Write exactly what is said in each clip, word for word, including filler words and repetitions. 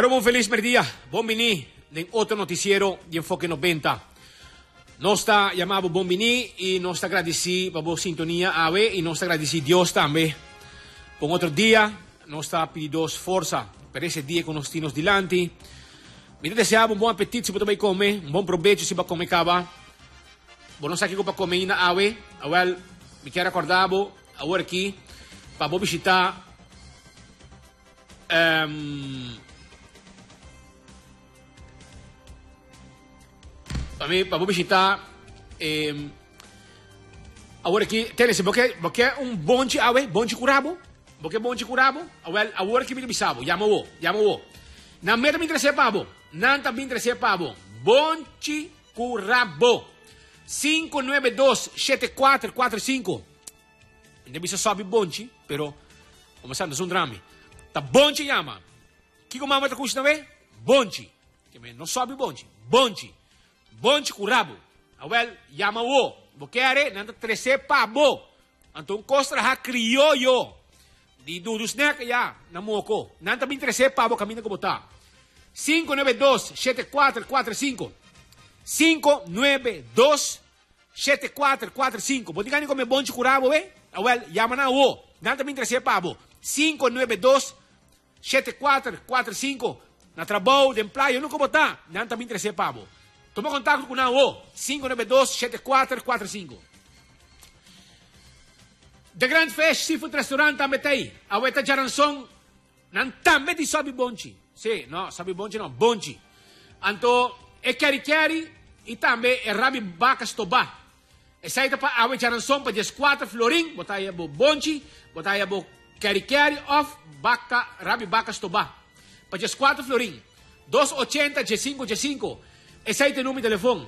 Aro bom feliz merdia. Bombini ng outro noticiero de Enfoque noventa. Nós está chamado Bombini e nós está agradecido para a sintonia ave e nós está agradecido Deus também. Por outro dia, nós está pedindo força para esse dia que nós temos dilante. Me deseava um bom apetite se você vai comer, um bom proveito se vai comer cava. Bom, não sei o que para comer na ave. Well, me quero acordar agora aqui para visitar um, para mim para visitar um, agora aqui tem esse porque porque um bonde ave bonde curabo porque bonde curabo well agora aqui me bisabo chama o chama o na meta me interessa pabo nanta me interessa pabo bonde curabo cinco nove dois sete quatro quatro cinco. Não bisa sabe bonde, pero começando um drama. Tá bonde chama. Que como mama tá custa não bonde. Que me não sabe bonde. Bonde. Bonde curabo. Well, chama o. Bokere nanta trece pabo. Anton costra ha criollo. Di dudu snack ya namoko. Nanta bin trece pabo camina como tá. cinco nove dois sete quatro quatro cinco. cinco nove dois sete quatro quatro cinco. Boticani come bonde curabo, eh? Well, llama na o. Nanta me interessa pabo. cinco nove dois sete quatro quatro cinco. Na trabalho de empleo, não como tá. Nanta me interessa pabo. Toma contato com na o. cinco nove dois sete quatro quatro cinco. The Grand Fish Seafood Restaurant também tem. A weta jaranson. Nan também di sabi bonde. Sì, no, sabi bonde no, bonde. Anto e chiari chiari e também é rabi bacas toba. E saída para a jaranson para as quatro florim, botai a bo bonde, botai a bo chiari chiari of baca rabi bacas toba. Para as quatro florim. dois oitenta G cinco G cinco. E saída número de telefone.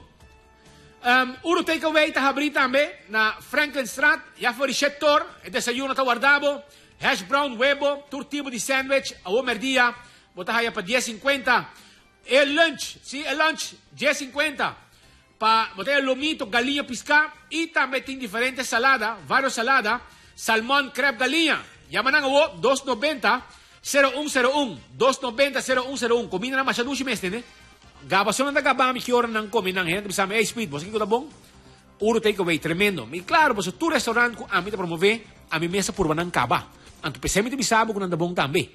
Um, Uro takeaway ta abrir também na Franklin Street, já foi receptor, e desayuno ta guardado, hash brown huevo, tur tipo de sandwich, a o merdia, botai para dez cinquenta. El lunch, sí, el lunch, dez cinquenta. Para botar el lomito, galinha piscar. E também tem diferentes saladas, várias saladas. Salmão, crepe, galinha. Llaman a dos noventa zero um zero um. dos noventa zero um zero um. Comida na machadushi mestre, né? Gabason na gabami que hora não come nang gente. Bisama, hey, speed, você que tá bom? Uro takeaway, tremendo. E claro, você tu restaurante com a mim te promover, a mim mesa por banang kaba. Anto pesemi te bisabo com nanda bom também.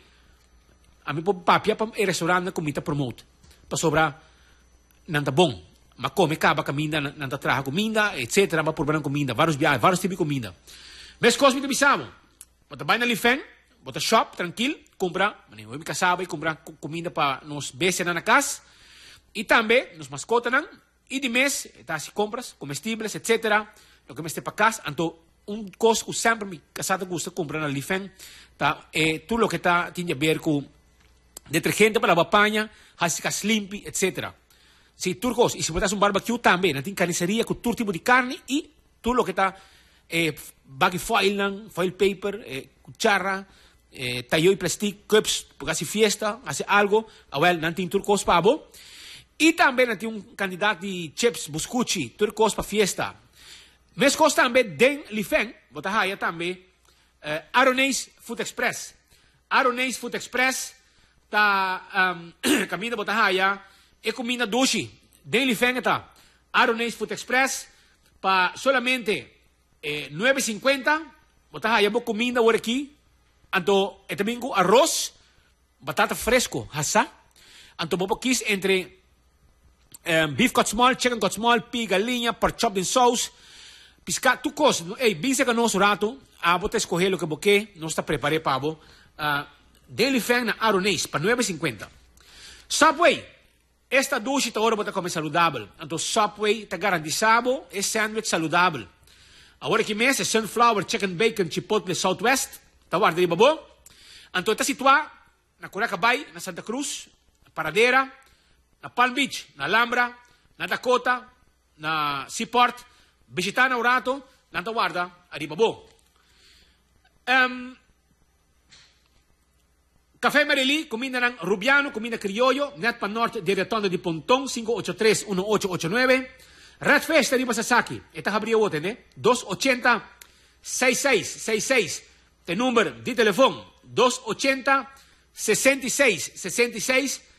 A mim po papia pa e restaurante na comida promote. Pa sobra nanda bom. Ma come kaba comida, nanda traha comida, etcétera. Ma por banang comida, vários viagens, vários tipos de comida. Mes cosme te bisabo. Bota vai na lifeng, bota shop, tranquilo, compra, maneho mi kasaba e compra comida pa nos bese na casa. E também nos mascotas, e de mês, tá, se compras, comestíveis, etcétera. O que me este para casa, então, um coisa que sempre me casada gosta de comprar na Lifen, tá, é tudo o que tá, tem a ver com detergente para lavar panha, hasicas limpi, etcétera. Se tudo coisa, e se botas um barbecue também, tem carniceria com todo tipo de carne e tudo o que tá, é, bag foil, foil paper, é, cuchara, é, tallo e plástico, cups, porque hace fiesta, hace algo, well, não tem tudo coisa para bo. E também tem um candidato de chips, buscucci, tudo coisa para fiesta. Mas coisa também den Lifen, bota aí também, uh, Aronês Food Express. Aronês Food Express, tá, um, caminho bota aí, é comida doce. Den Lifen tá. Aronês Food Express, para solamente eh, nove cinquenta, bota aí, boa comida agora aqui. Então, é também com arroz, batata fresco, hassa. Então, boa quis entre Um, beef cut small, chicken cut small, pig, galinha, pork chop in sauce. Pisca, tu coisa. Ei, bisa que nosso rato, a bota escolher o que boque, nós está preparado para bo. Uh, Daily Fan na Aronês, para nove cinquenta. Subway, esta doce tá hora bota comer saudável. Então Subway tá garantizado, é sandwich saudável. Agora que mês é sunflower, chicken bacon, chipotle, Southwest. Tá guarda de babo. Então está situado na Curacabay, na Santa Cruz, na Paradera, na Palm Beach, na Alhambra, na Dakota, na Seaport, visitar na Urato, na guarda, Aribabo. Um, Café Marili, comida ng Rubiano, comida criollo, net pa norte, de Retondo de Pontong, cinco ocho tres uno ocho ocho nueve. Red Fest, de Masasaki, esta abrió oten, eh? dos ochenta seis seis seis seis. Te número de teléfono, dos ochenta sesenta y seis sesenta y seis.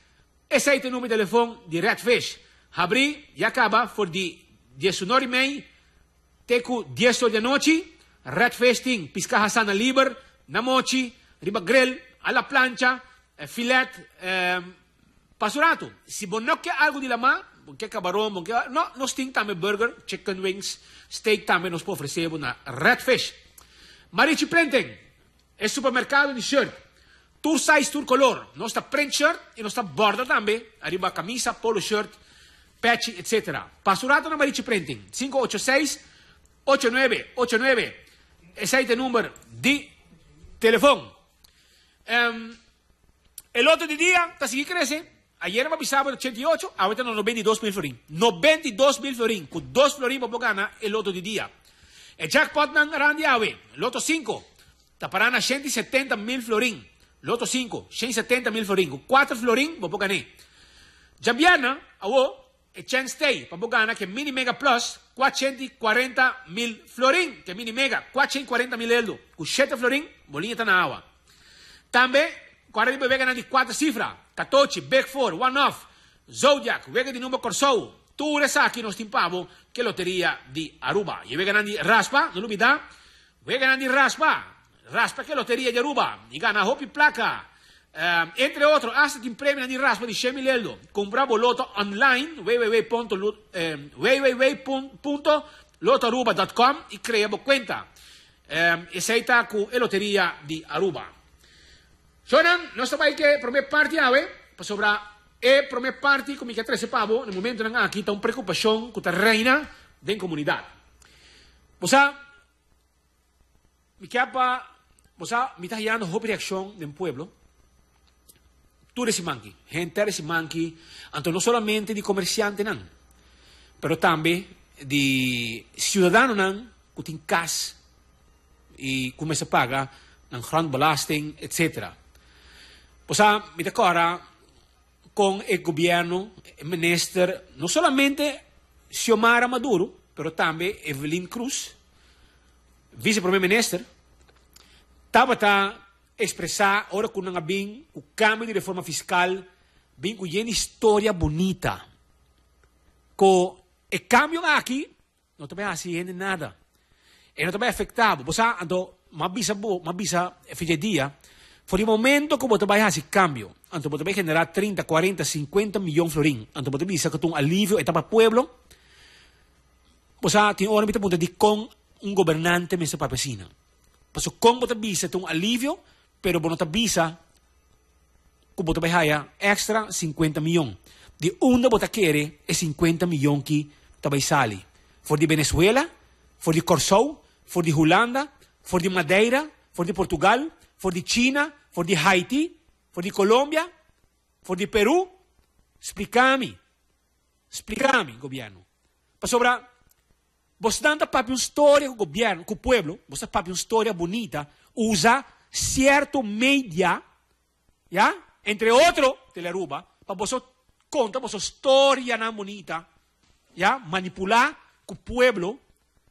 Esse é o número de telefone de Redfish. Abri e acaba por de dezenove e meia, teco dez horas da noite, Redfish ting, pisca hasana liber, na mochi, riba grill, alla plancha, eh, filet, eh, pasurato. Se você não quer algo de lama, você quer camarão, você quer... Não, nós temos também burger, chicken wings, steak também nós podemos oferecer na Redfish. Marichi Printing, é supermercado de shirt. Tour size, tour color. Nós está print shirt e nós está borda também. Arriba camisa, polo shirt, patch, etcétera. Pasurato na Marichi Printing. cinco oito seis, oito nove oito nove. Esse é o número de telefone. Um, el otro día, está seguir crece. Ayer me avisaba ochenta y ocho, ahorita no noventa y dos mil florín. noventa y dos mil florín. Con dos florín vamos a ganar el otro día. El jackpot nan randi ave. Loto cinco. Taparana ciento setenta mil florín. Loto cinco. ciento setenta mil florín. Con cuatro florín vamos a ganar. Jambiana, awo, el chance stay. Vamos a ganar que mini mega plus cuatrocientos cuarenta mil florín. Que mini mega cuatrocientos cuarenta mil eldo. Con siete florín, bolinha está na agua. También, agora ele vai ganhar de quatro cifras. catorze, Big Four, One Off, Zodiac, vega de número Corso. Tudo isso aqui nós timpamos que loteria de Aruba. E vai ganhar de raspa, não olvidar. Vai ganhar de raspa. Raspa que é loteria de Aruba. E ganha roupa e placa. Uh, entre outros, hasta tem prêmio de raspa de cem mil euros. Comprar boleto online, www ponto loto aruba ponto com e cria a conta. Um, essa aí está com a loteria de Aruba. Sonan, nós também que a primeira parte ave, para sobrar a primeira parte, como que treze pavo, no momento não aqui está uma preocupação com a reina da comunidade. Você, me quer você me está dando uma reação do povo, tudo esse manque, gente esse manque, então não somente de comerciante não, mas também de cidadão não, que tem casa e começa a pagar, ng grond belasting, etcétera. O sea, me decora con el gobierno, el ministro, no solamente Xiomara Maduro, pero también Evelyn Cruz, vice-primer ministro, estaba expresar ahora con un bien, un cambio de reforma fiscal, bien con una historia bonita. Con el cambio aquí, no te va haciendo nada. E non ti vai afettare, posa ando ma bisa bo, ma bisa figlia dia, for il momento come tu vai a si cambio, anto potrebbe generare trenta, quaranta, cinquanta milioni florin, anto potrebbe essere un alivio e tapa pueblo, posa ti ora mi punto di con un governante messa papesina. Paso con potrebbe essere un alivio, però non tabisa come potrebbe haya extra cinquanta milioni. Di una bota chiere e cinquanta milioni che tabai sali. For di Venezuela, for di Corso, for di Holanda, for di Madeira, for di Portugal, for di Cina, for di Haiti, for di Colombia, for di Perù. Spiegami, spiegami, governo. Pa sobra, você danta papi uma história com o governo, com o pueblo, você papi uma história bonita, usa certo media, ya? Entre outro, Teleruba, para você contar você história na bonita, ya? Manipular com o pueblo,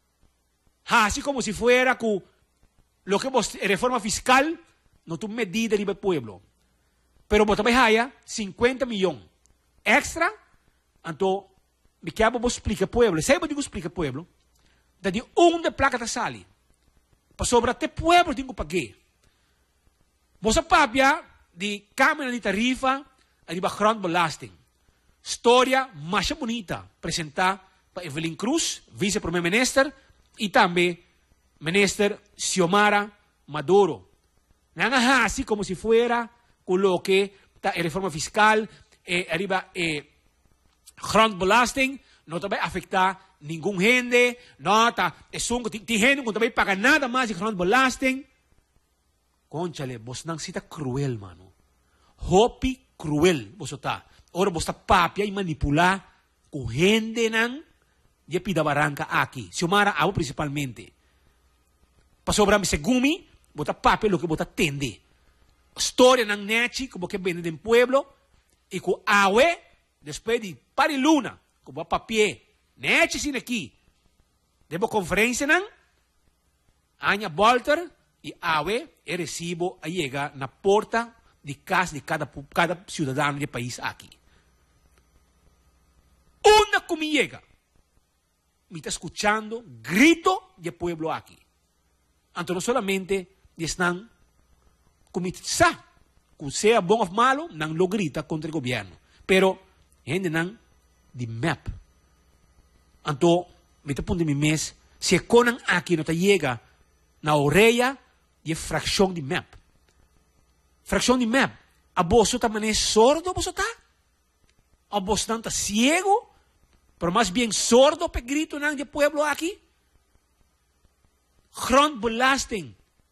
así como si fuera con lo que es reforma fiscal, no tu medida del pueblo. Pero vos también haya cincuenta millones extra, entonces, me quiero vos explicar al pueblo. ¿Sabe lo que explica al pueblo? De de un de placa de sali. Para sobre este pueblo tengo para qué. Vos a papia de cámara de tarifa y de grond belasting. Historia más bonita presentada por Evelyn Cruz, vice-primer ministro, y también ministro Xiomara Maduro. Nada así como si fuera con lo que la reforma fiscal, eh, arriba eh, grondbelasting, no te va a afectar ningún gente, no, ta, es un, ti, ti gente no te va a pagar nada más de grondbelasting. Conchale, vos nang sita cruel, mano. Hopi cruel, vos está. Ahora vos está papia y manipular con gente nang y pida barranca aquí. Xiomara hago principalmente. Para sobrar mi segumi, bota papel lo que bota tende. Historia ng nechi, como que vende en pueblo, y con awe, después de pari luna, como a papier, nechi sin aquí. Debo conferencia nang, aña Walter, y awe, el recibo a llega na porta de casa de cada, cada ciudadano del país aquí. como llega, me está escuchando grito del pueblo aquí. Entonces no solamente están como está, que sea bom o malo, no lo grita contra el gobierno. Pero gente no de map. Entonces, me está poniendo mi mes, si conan aquí no te llega na orella de fracción de map. Fracción de map. A vos también es sordo, vos está. A vos está ciego, pero más bien sordo pe grito ng de pueblo aquí. Grondbelasting.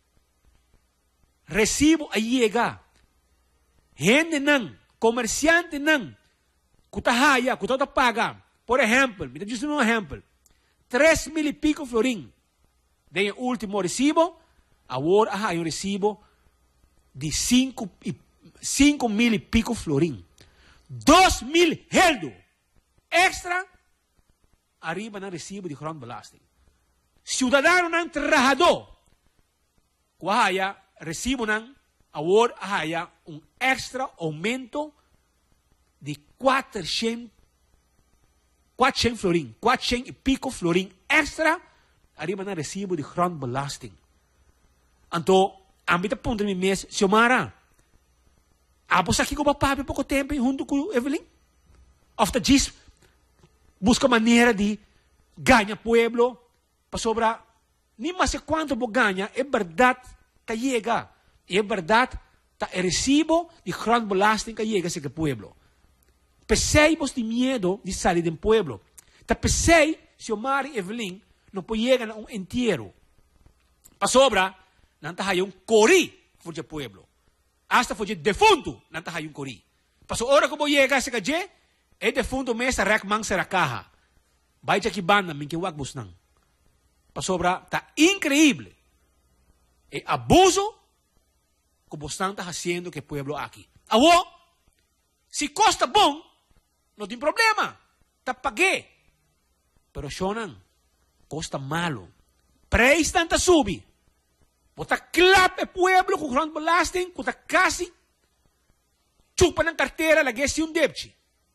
Recibo a llega. Gente nang, comerciante nang, kutahaya, kutata paga. Por ejemplo, me dice un ejemplo. Tres mil y pico florín. De último recibo, ahora hay un recibo de cinco, y, cinco mil y pico florín. Dos mil heldo. Extra, arriba no recibo de grondbelasting. Ciudadano nang trabajador. Kuhaya, recibo nang, ahora hay un extra aumento de quatrocentos florín, quatrocentos y pico florín extra, arriba no recibo de grondbelasting. Entonces, a mí te pongo en mi mes, Xiomara, abos aqui com o papai pouco tempo junto com Evelyn? Of the diz, busca maneira de ganhar pueblo, para sobrar, nem mais sei quanto vou ganhar, é verdade, tá chega. E é verdade, tá recibo de grondbelasting que chega a esse pueblo. Percebemos de medo de sair do pueblo. Tá pensei, Xiomara e Evelyn, não pode chegar a um inteiro. Para sobra, não tá aí um cori, for de pueblo. Hasta for de defunto, não tá aí um cori. Para hora que vou chegar a esse caje, é defunto mesa rek mang serakaha. Vai de aqui banda, min que wag busnang. Para sobra, tá increíble. É abuso como están haciendo que el pueblo aquí. Agora, si costa bom, no tem problema. Te pagué. Pero shonan, costa malo. Preço tanta subi. Bota clap el pueblo com grondbelasting, bota casi chupa na carteira, la gesti un debchi.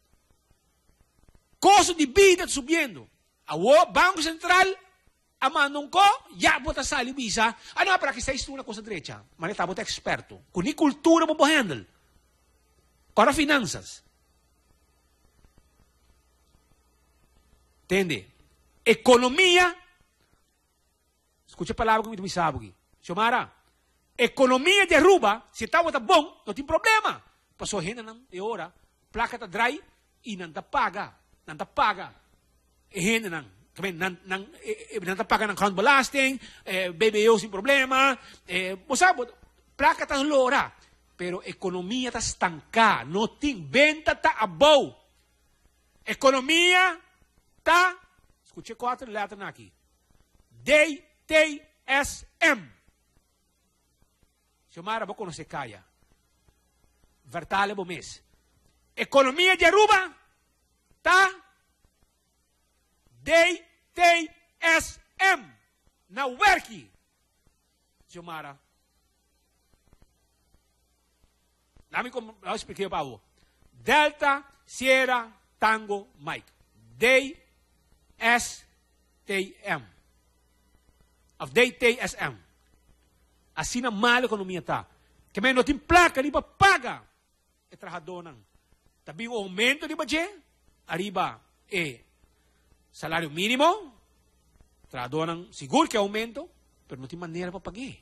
Costo de vida subiendo. Agora, Banco Central, amando ko, ya bota sali visa. Ano para que seis una cosa derecha. Maneta bota experto. Kuni cultura mo handle. Para finanças. Entende? Economia. Escucha a palavra que me sabe aqui. Xiomara, economia de Aruba, se está bota bom, não tem problema. Passou renda não de hora, placa tá dry e não tá paga, não tá paga. E renda não. Também não, não, não está pagando grondbelasting, eh, B B O sem problema, eh, sabe, placa está lora, pero economia está estancada, não tem venda, está abou. Economia está, escutei quatro letras aqui, D T S M. Xiomara, vou conhecer caia. Vertale bom mês. Economia de Aruba está D T S M. Na werki. Xiomara. Lá me eu expliquei para você. Delta Sierra Tango Mike. D S T M. Of D T S M. Assim na mal economia está. Que não tem placa, nem para pagar. É trabalhador não. Também o aumento de budget. Arriba é salário mínimo. Trabalhador não. Seguro que é aumento. Pero não tem maneira para pagar.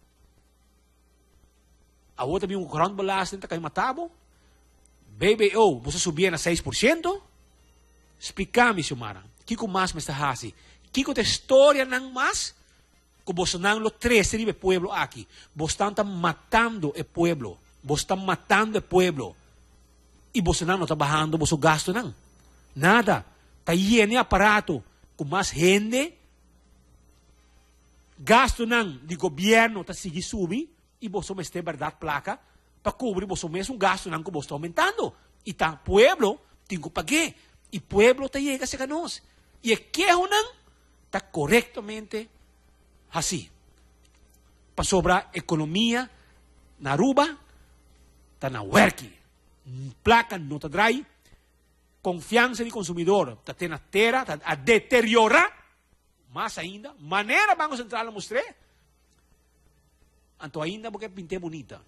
A outra também um grondbelasting está caindo matado. B B O, você subia a seis por cento. Explica-me, Xiomara. Kiko mais me está assim. Kiko te história não mais. Que você não lo trece de pueblo aqui. Você está matando o pueblo. Você está matando o pueblo. E você não está bajando você gasto não. Nada. Está lleno de aparato. Com mais gente. Gasto não de governo está seguir subir. E você me tem verdade placa. Para cobrir você mesmo gasto não que você está aumentando. E tá pueblo tem que pagar. E pueblo está chega a ser nós. E aqui não está corretamente assim. Para sobrar economia na Aruba, está na werki. Placa não está dry. confiança do consumidor está tendo terra, está a deteriorar, mais ainda, maneira Banco Central a mostrar, então ainda porque pintei bonita.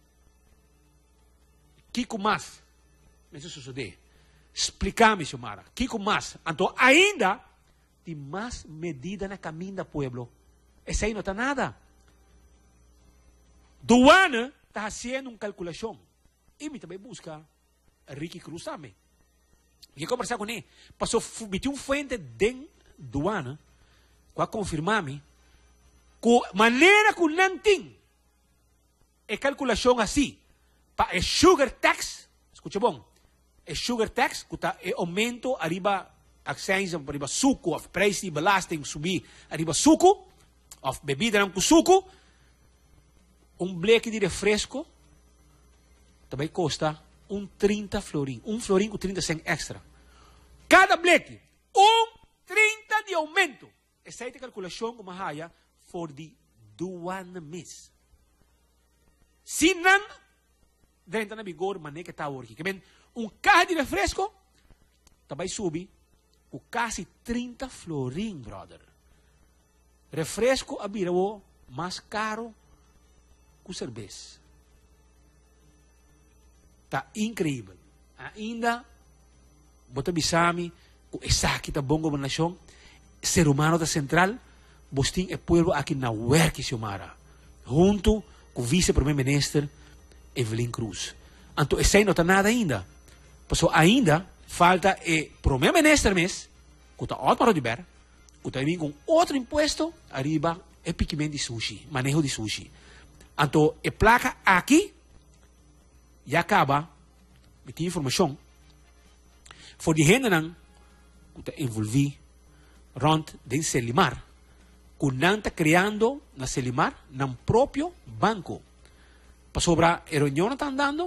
Kiko mais, isso sucede. Explicar-me, Xiomara, Kiko mais, então ainda tem mais medida na caminho do povo. Essa aí não está nada. Duana está fazendo uma calculação. E me também busca Ricky Cruz também. E conversar com ele. Passou, meteu um fuente de Duana para confirmar-me que maneira que não tem é calculação assim. Para o sugar tax, escuta bom, o sugar tax, que está é aumento arriba accijns, arriba suco, of preço de belasting subir arriba suco, of bebida não com suco, um bleque de refresco também custa um trinta florim, um florim com trinta cent extra. Cada bleque, um trinta de aumento. Essa é a calculação como haya for the duana mês. Se não, dentro na vigor, maneira que está aqui. Que bem, um carro de refresco, também subir com quase trinta florim, brother. Refresco a virou mais caro que cerveja. Está incrível. Ainda, bota bisami, com essa aqui tá bom governação, ser humano da central, bosting é povo aqui na Huerque, Xiomara, junto com o vice-primeiro-ministro Evelyn Cruz. Então, essa aí não está nada ainda. Passou ainda, falta o primeiro-ministro mesmo, que está outro para Rodiber, que está vindo com outro imposto, arriba, é piquimento de sushi, manejo de sushi. Então, a placa aqui, já acaba, me tem informação, for die gente que está envolvido rond de Selimar, que não está criando na Selimar, no próprio banco. Para sobre a reunião está andando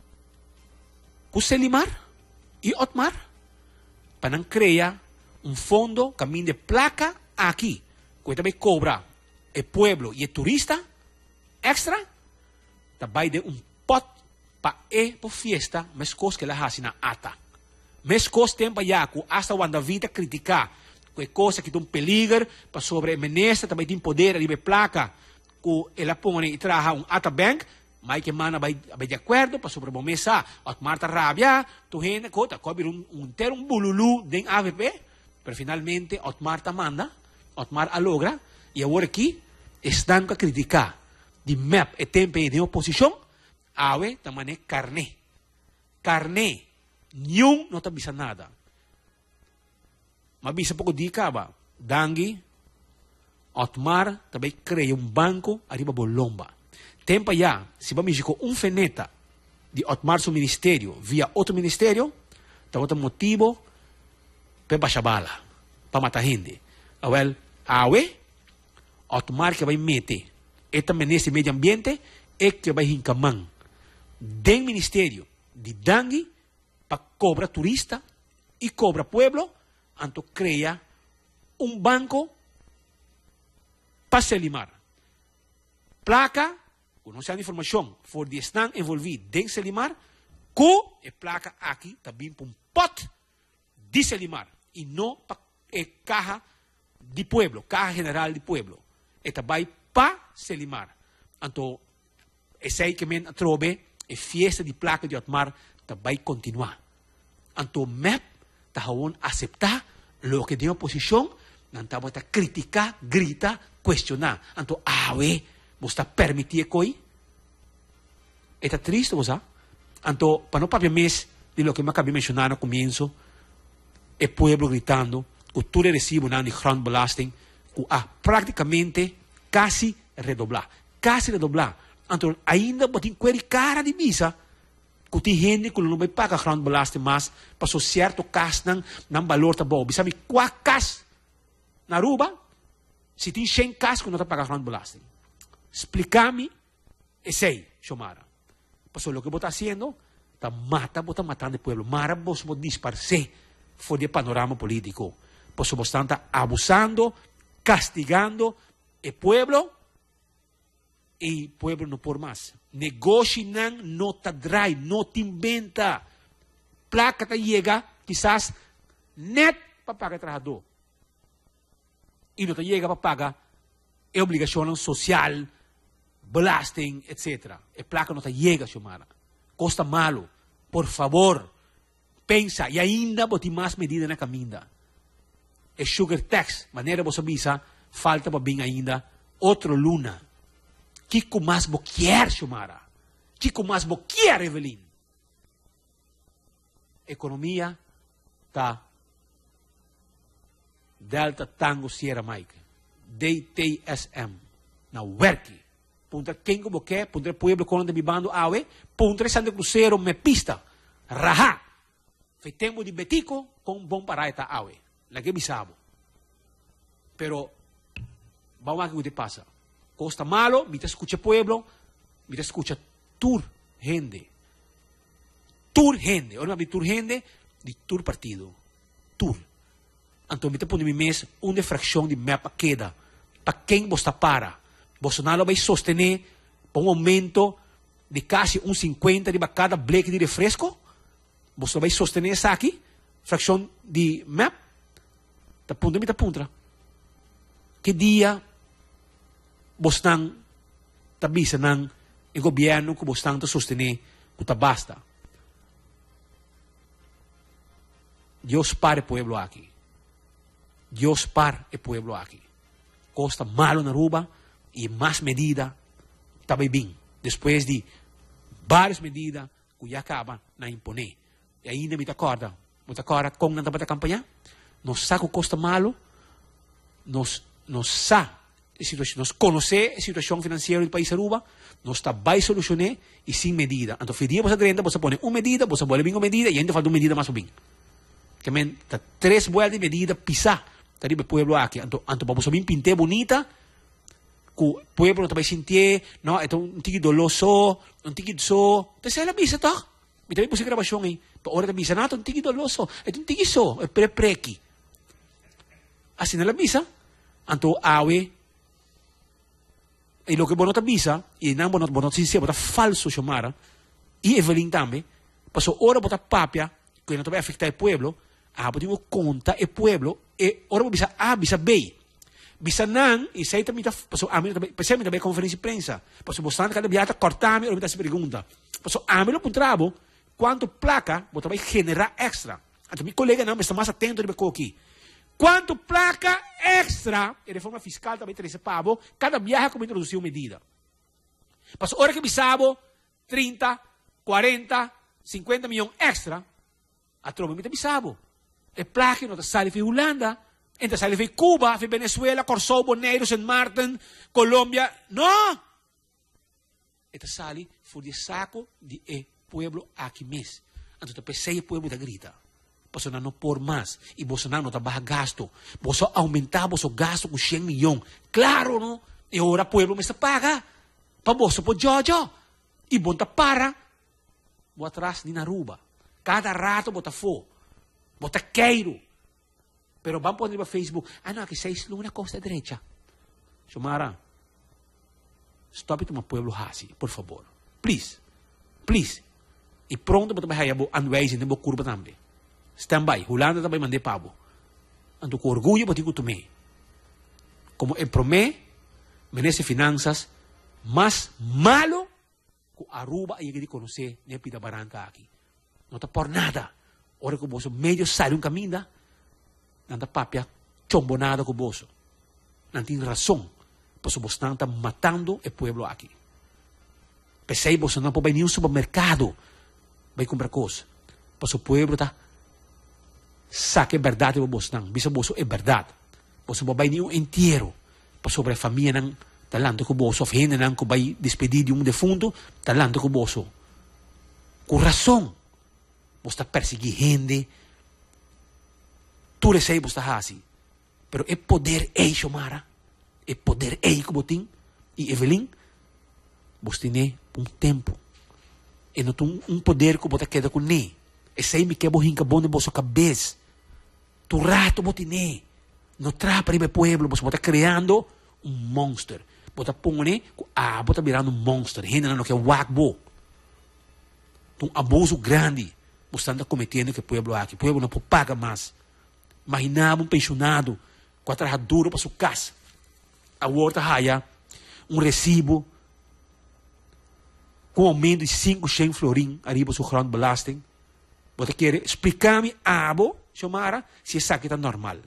com Selimar e Otmar, para não criar um fundo, caminho de placa aqui, que também cobra o pueblo e o turista extra, também de um pot para e para fiesta, mas coisa que ela faz na ata. Mas coisa tempo já, que hasta quando a vida criticar, que é coisa que tem um peligro, para sobre a ministra também tem poder de placa, que ela põe e traz um ata bank, mas que mana vai de acordo, para sobre a mesa, a Marta Rabia, tu gente, que cobre um, um ter um bululu de A V P, pero finalmente a Marta manda, a Marta logra, e agora aqui, estão a criticar, de M E P e tempo de oposição, awe também é carne. Carne. Nenhum não está bisa nada. Mas bisa pouco di ka ba? Dangi, Otmar, também cria um banco arriba Bolomba. Tempo já, se vamos com um feneta de Otmar seu ministério via outro ministério, está outro motivo para baixar bala, para matar gente. Well, awe, Otmar que vai meter, e também nesse meio ambiente, é que vai encamar do ministério de Dangi para cobrar turista e cobra pueblo, então cria um banco para Selimar. Placa, com não sei a informação, for de estão envolvidos em Selimar, com a placa aqui também para um pot de Selimar e não para a caja de pueblo, caja general de pueblo. E também para Selimar. Então, esse aí que me trobe a fiesta de placa de Otmar também continuar. Então, M E P está a aceitar o que de oposição, não está a criticar, gritar, questionar. Então, ah, we, você está permitindo coi? Está triste, você? Então, para não parar mais de lo que me acabei de mencionar no começo, o povo gritando, que tu recebe um de grande belasting, que ah, praticamente quase redoblar. Quase redoblar. Então, ainda botem querer cara de misa, que tem gente que não vai pagar grande belasting mais, para so certo cas ng, ng valor tá bom. Bisa mi qua cas na ruba, se tem cem cas que não está pagando grande belasting. Explica-me, esse aí, Xiomara. Paso lo que você está fazendo, está mata, você está matando o povo. Mara, você vai disparar fora do panorama político. Paso você está abusando, castigando o povo, e o povo não por mais. Negócio não, não te drai, não te inventa. Placa te chega, quizás net para pagar trabajador. E não te chega para pagar a obrigação social, belasting, etcétera. A placa não te chega, Xiomara. Costa malo. Por favor, pensa, e ainda bote mais medida na caminha. É sugar tax, maneira você avisa, falta para bem ainda outro luna. Kiko mais boquer, Xiomara. Kiko mais boquer, Evelyn. Economia tá Delta Tango Sierra Mike. D T S M. Na werki. Punta quem como que, punta pueblo com onde me bando awe, punta Santa Cruzeiro me pista. Raha. Feitemo de betico com bom paraita awe. La que bisabo. Pero vamos a ver qué pasa. Costa malo, me te escucha pueblo, me te escucha tur gente. Tur gente. Ahora me tur gente, de tur partido. Tur. Então, me te põe mi mes uma fração de mapa queda. Para quem você para? Bolsonaro vai sostener para um aumento de quase um cinquenta de cada bleque de refresco? Você vai sostener essa aqui? Fração de mapa? Tá punta, me tá punta. Que dia você não tá bisa ng o governo que você não tá sostener o tá basta. Deus para o pueblo aqui. Deus para o pueblo aqui. Costa malo na Aruba e mais medida também bem. Depois de várias medidas que já acabam na imponer. E ainda me te acorda, me te acorda com não tá campanha? Nós saco costa malo, nós nós sa nós conhecer a situação financeira do país Aruba, nós está vai solucionar e sem medida. Então, fedia você treinta, você põe uma medida, você põe uma medida e ainda falta uma medida mais bem. Que men, tá três vueltas de medida pisar, tá ali o pueblo aqui. Então, então para você bem pintar bonita, que o pueblo não vai sentir, não, então um tiki doloso, um tiki so, então sai a visa tá? Me também puse gravação aí. Para hora da visa nato, um tiki doloso, é um tiki so, é pre-prequi. Assim na visa, então awe e lo que bono ta visa, e não bono bono sincero, bota falso Xiomara, e Evelyn também, passou hora bota papia, que não vai afetar o pueblo, ah, podemos conta o pueblo, e hora bisa A, bisa B. Bisa não, e sei também, passou a mim também, pensei também conferência de prensa, passou bastante cada viata, cortar-me, ou me se pergunta, passou a mim lo puntrabo, quanto placa, bota vai generar extra. Então, meu colega não, está mais atento do que aqui. Quanto placa extra, e reforma fiscal também treze pavo, cada viaje como introduziu medida. Passou hora que bisabo, trinta, quarenta, cinquenta milhões extra, a tropa me bisabo. E placa não sai de Holanda, entra sai de Cuba, de Venezuela, Kosovo, Neiro, Saint Martin, Colômbia, não! Eta sai for de saco de e pueblo aqui mesmo. Então, pensei o pueblo da grita. Bolsonaro não por mais. E Bolsonaro não trabalha gasto. Bolsonaro aumentar o gasto com cem milhões. Claro, não? E agora o povo me está paga. Para bolso, por Jojo. E bota para. Vou atrás de Naruba. Cada rato bota fo. Bota queiro. Pero vamos poner para Facebook. Ah, não, que seis luna costa derecha. Xiomara. Stop it, my pueblo hasi. Por favor. Please. Please. E pronto, bota para hayabo anwijzen. Nebo curva também. Stand-by, Holanda também mandei pavo. Então, com orgulho, eu tomei. Como em promé, menece finanças, mais malo que Aruba e que conhecer nem Pita Barranca aqui. Não está por nada. Ora que o bolso meio sai um caminho, não está papia, chombonada com o bolso. Não tem razão, porque o bolso não está matando o povo aqui. Pensei, o bolso não pode ir no supermercado, vai comprar coisas. Porque o povo está sabe que é verdade o bolso não, bisa bolso é verdade. Bolso vai nem um inteiro para sobre a família não, talando com o bolso, a gente não que vai despedir de um defunto, talando com o bolso. Com razão, você está perseguindo gente, tudo isso aí você está assim. Pero é poder é Xiomara, é poder é que você tem, e Evelyn, você tem um tempo, e não tem um poder que você queda com ele. Esse aí me quebra o rinca bom de bolso cabeça. Tu rato botine. No trapa para o pueblo. Você está criando um monster. Você está pondo, ah, você está virando um monster. Gente não quer wakbo. Um abuso grande. Você está cometendo que o povo aqui. O povo não pode pagar mais. Imaginava um pensionado com a trabalhar duro para sua casa. A outra raia, um recibo com aumento de cinco cem florim arriba sua grondbelasting. Você quer explicar-me, abo, Xiomara, se isso aqui está normal.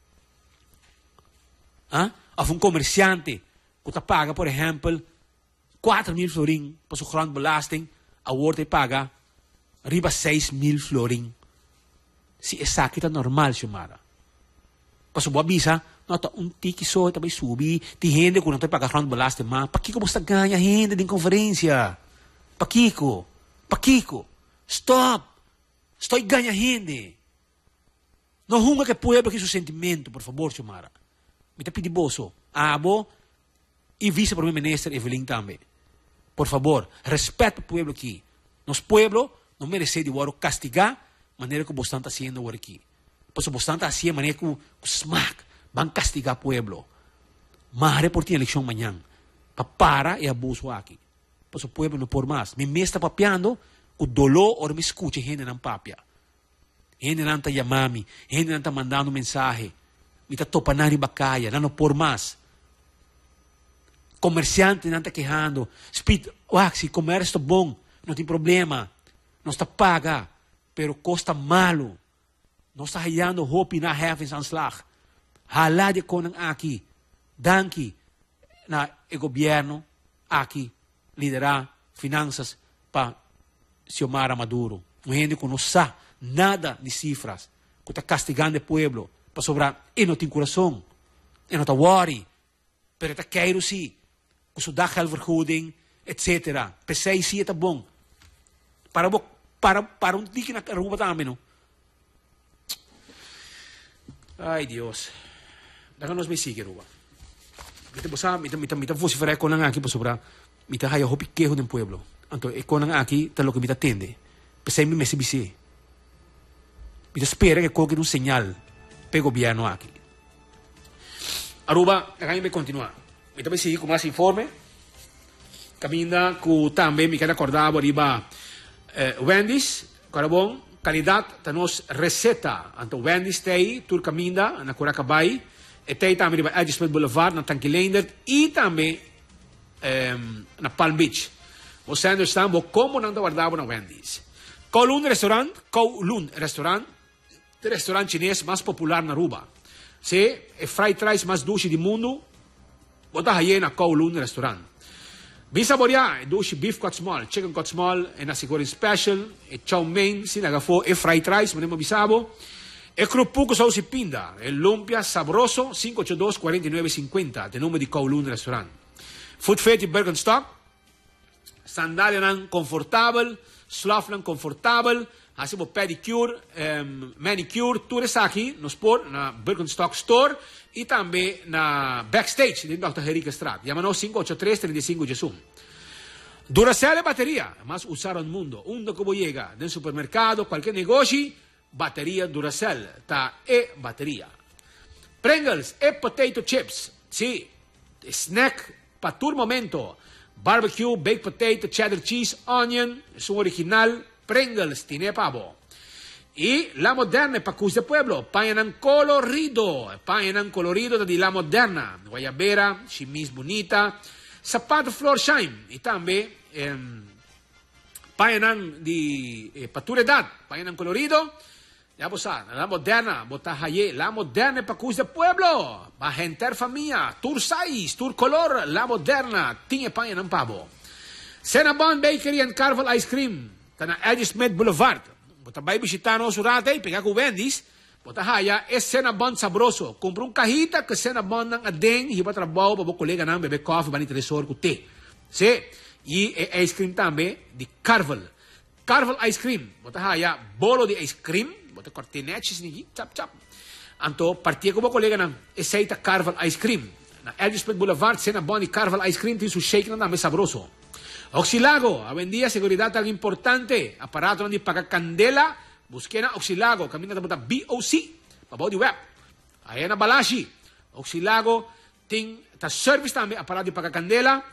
Ah? Ou um comerciante que está paga, por exemplo, quatro mil florim para sua grondbelasting, a outra paga arriba seis mil florim. Se isso aqui está normal, Xiomara. Para sua visa, não está um tiki só, também subir, tem gente que não tem pagar grondbelasting, mas para que você ganha gente de conferência? Paquico, Paquico, stop! Estou ganhando gente. Não hunga que pueblo que seu sentimento, por favor, Xiomara. Me está pedindo bolso. Abo e vice-primeiro-ministro Evelyn também. Por favor, respeita o pueblo aqui. Nos pueblo não merece de ouro castigar a maneira que o Bostan está fazendo ouro aqui. Pois o Bostan está fazendo a maneira que o smack vai castigar o pueblo. Mas por ter eleição amanhã. Para parar e abuso aqui. Pois o pueblo não por mais. Me está papiando o dolor ou me escute gente não papia. Gente não está chamando, gente não está mandando mensagem. Me está topando na bacaya, não por mais. Comerciante não está quejando. Speed, se comércio está bom, não tem problema. Não está paga, pero custa malo. Não está hayando hope na heavens anslag. Hala de konang aqui. Danki na o governo aqui liderar finanças para Xiomara Maduro. Um gente que não sabe nada de cifras, que está castigando o povo para sobrar, e não tem coração, e não está worry, pero está queiro sim, que isso dá gelvergoeding, etcétera. Pensei sim, está bom. Para, para, para um tique na rua também, não? Ai, Deus. Daga nos me sigue, rua. Mita bosa, mita, mita, mita, vociferar com aqui para sobrar, mita haya hopi quejo do pueblo. Então, e quando aqui, está lo que me atende. Pensei me se bise. Me espera que coloque um sinal para o governo aqui. Aruba, agora me continuar. Me também seguir com mais informe. Caminha que também me quero acordar arriba eh, Wendy's, cara bom, candidato a nos receta. Então, Wendy's tem tur caminha na Curacabay, e tem também arriba Edgemont Boulevard, na Tanquilander, e também eh, na Palm Beach. Você understand como não guardava na Wendy's. Kowloon Restaurant, Kowloon Restaurant, o restaurante chinês mais popular na Aruba. Se é fried rice mais doce do mundo, bota aí na Kowloon Restaurant. Bisa saborear, é doce beef cut small, chicken cut small, é na Sigurd Special, é chow mein, se nagafo, é fried rice, mas não bisabo. É crupuco sauce pinda, é lumpia sabroso, cinco ocho dos, cuarenta y nueve cincuenta, de nome de Kowloon Restaurant. Food Fete e Birkenstock, sandália não confortável, slough não confortável, hacemos pedicure, um, manicure, tudo isso aqui no sport, na Birkenstock Store e também na Backstage, de doutor Henrique Estrada. Llámanos cinco ocho tres, treinta y cinco Jesús. Duracell é bateria, mais usada no mundo. Onde que você chega, no supermercado, qualquer negócio, bateria Duracell, tá? É bateria. Pringles é potato chips, sim, snack para todo momento. Barbecue, baked potato, cheddar cheese, onion, es un original Pringles, tiene pavo. Y La Moderna, Pacus de Pueblo, payanan colorido, payanan colorido de La Moderna, guayabera, chimis bonita, zapato Flor Shine, y también eh, payanan de eh, paturedad, payanan colorido, ya vos sabes, La Moderna, botajaye, La Moderna, Pacus de Pueblo, Magenter Familia, Tour Size, Tour Color, La Moderna, tiene payanan pavo. Cinnabon Bakery and Carvel Ice Cream, está na Edgemont Boulevard. Bota vai visitar nosso rate, pegar com Wendy's, bota haya, é Cinnabon sabroso. Compra um cajita que Cinnabon ng adeng, hiba trabaho, para o colega nang bebe coffee, bani tresor com te. Se, e é ice cream também de Carvel. Carvel Ice Cream, bota haya, bolo de ice cream, bota cortinetes, nigi, chap chap. Anto, partia com o colega nang, aceita Carvel Ice Cream. Na Edgemont Boulevard, Cinnabon e Carvel Ice Cream, tem su shake nang dami sabroso. Oxilago, avendía seguridad tan importante, aparato de pagar candela, busquen a Oxilago, camina de botar B O C, para body web. Aí na Balashi, Oxilago tem ta service também, aparato de pagar candela,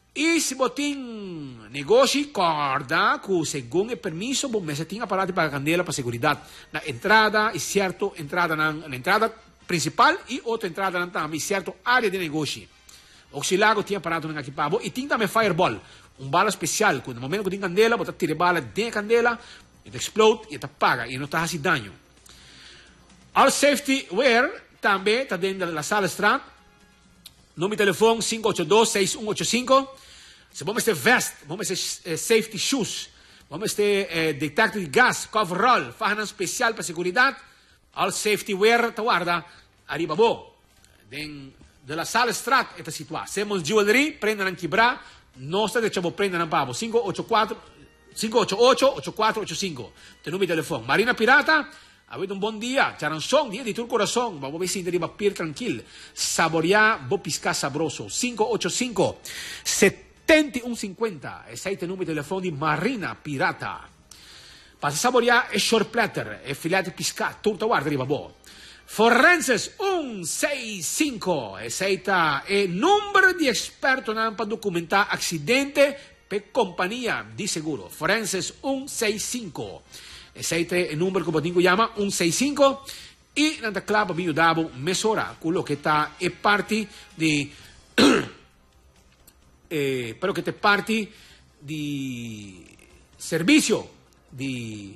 E se botin negócio, corda, que según el permiso, bom, você tem aparato para candela para seguridade. Na entrada, e certo, entrada na, na entrada principal e outra entrada na também, certo, área de negócio. Auxiliago tinha aparato na equipado e tem também fireball, um bala especial, que no momento que tem candela, você tira bala dentro da candela, e explode e te apaga, e não está fazendo dano. All safety wear também está dentro da sala Strand. Número de telefone cinco oito dois, seis um oito cinco. Se vamos ter vest, vamos ter eh, safety shoes, vamos ter eh, detector de gas, coverall, farra especial para segurança. All safety wear, te guarda, arriba bo. Den, de la sala Strat, está situada. Semos jewelry, prenda na quebrar, nós te deixamos prenda na pavo. cinco oito quatro, cinco oito oito, oito quatro oito cinco. Te número de telefone. Marina Pirata, avete un buon dia, charanzón, dia di tu corazón, vamos a ver si deriva pier tranquil, saborear, bo pisca sabroso, cinco ocho cinco, sette uno cinquanta, ese es el número de teléfono di Marina Pirata. Para saborear es short platter, es filete pisca, tutto guarda, deriva bo. Forenses uno sei cinco, ese es el número de experto para documentar accidente per compagnia di seguro, Forenses uno sei cinco. Ese es el número que Botingo llama uno sei cinco y nanta clava mi davo mesora quello che sta è parte di eh, però che te parte di servizio di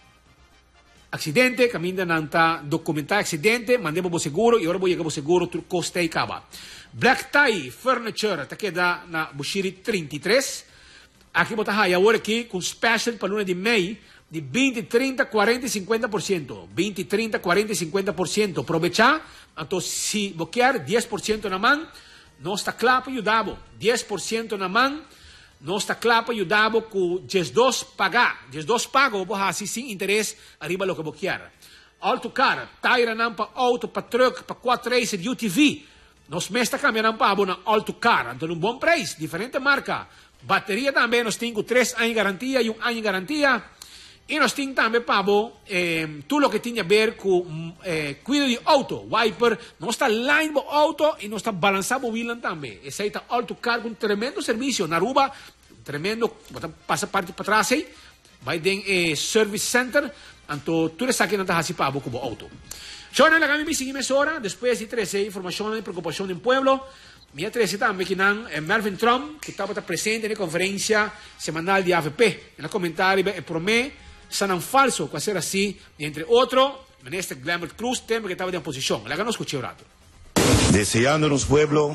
accidente cammina nanta documentare accidente mandiamo bo seguro e ora voglio che bo seguro tu costa e cava Black Tie Furniture ta queda na Bushiri trentatré aqui botar haya ora aqui com special para luna de mei di venti, trenta, quaranta, cinquanta por ciento. venti, trenta, quaranta, cinquanta por ciento. Aprovechar, entonces si bloquear diez por ciento na mão, não está claro para ajudar. diez por ciento na mão, não está claro para ajudar com diez dos pagar. diez dos pago, vou assim sem interesse, arriba lo que bloquear. Auto car, tire não para auto, para truck, para quatro race, de U T V. Nós mesmo cambiamos para uma auto car, então um bom preço, diferente marca. Bateria também, nós temos três anos de garantia e um ano de garantia. E nós temos também, Pablo, eh, tudo o que tinha a ver com eh, cuido de auto, wiper, não está line do auto e não está balançado o bilan também. Esse aí está autocargo, um tremendo serviço. Na Aruba, um tremendo, passa parte para trás aí, vai ter eh, service center, então tudo isso aqui não está assim, Pablo, como auto. Eu não lagami mi seguimos hora, depois de treze, informação e preocupação do pueblo. Minha treze também que não é Melvin Trump, que estava presente na conferência semanal de A F P. No comentário, é promete. Sanan falso, può essere assim, entre otro, ministro Glambert Cruz, tema que estaba de oposición. La ganó escuché un rato. Deseándonos, pueblo,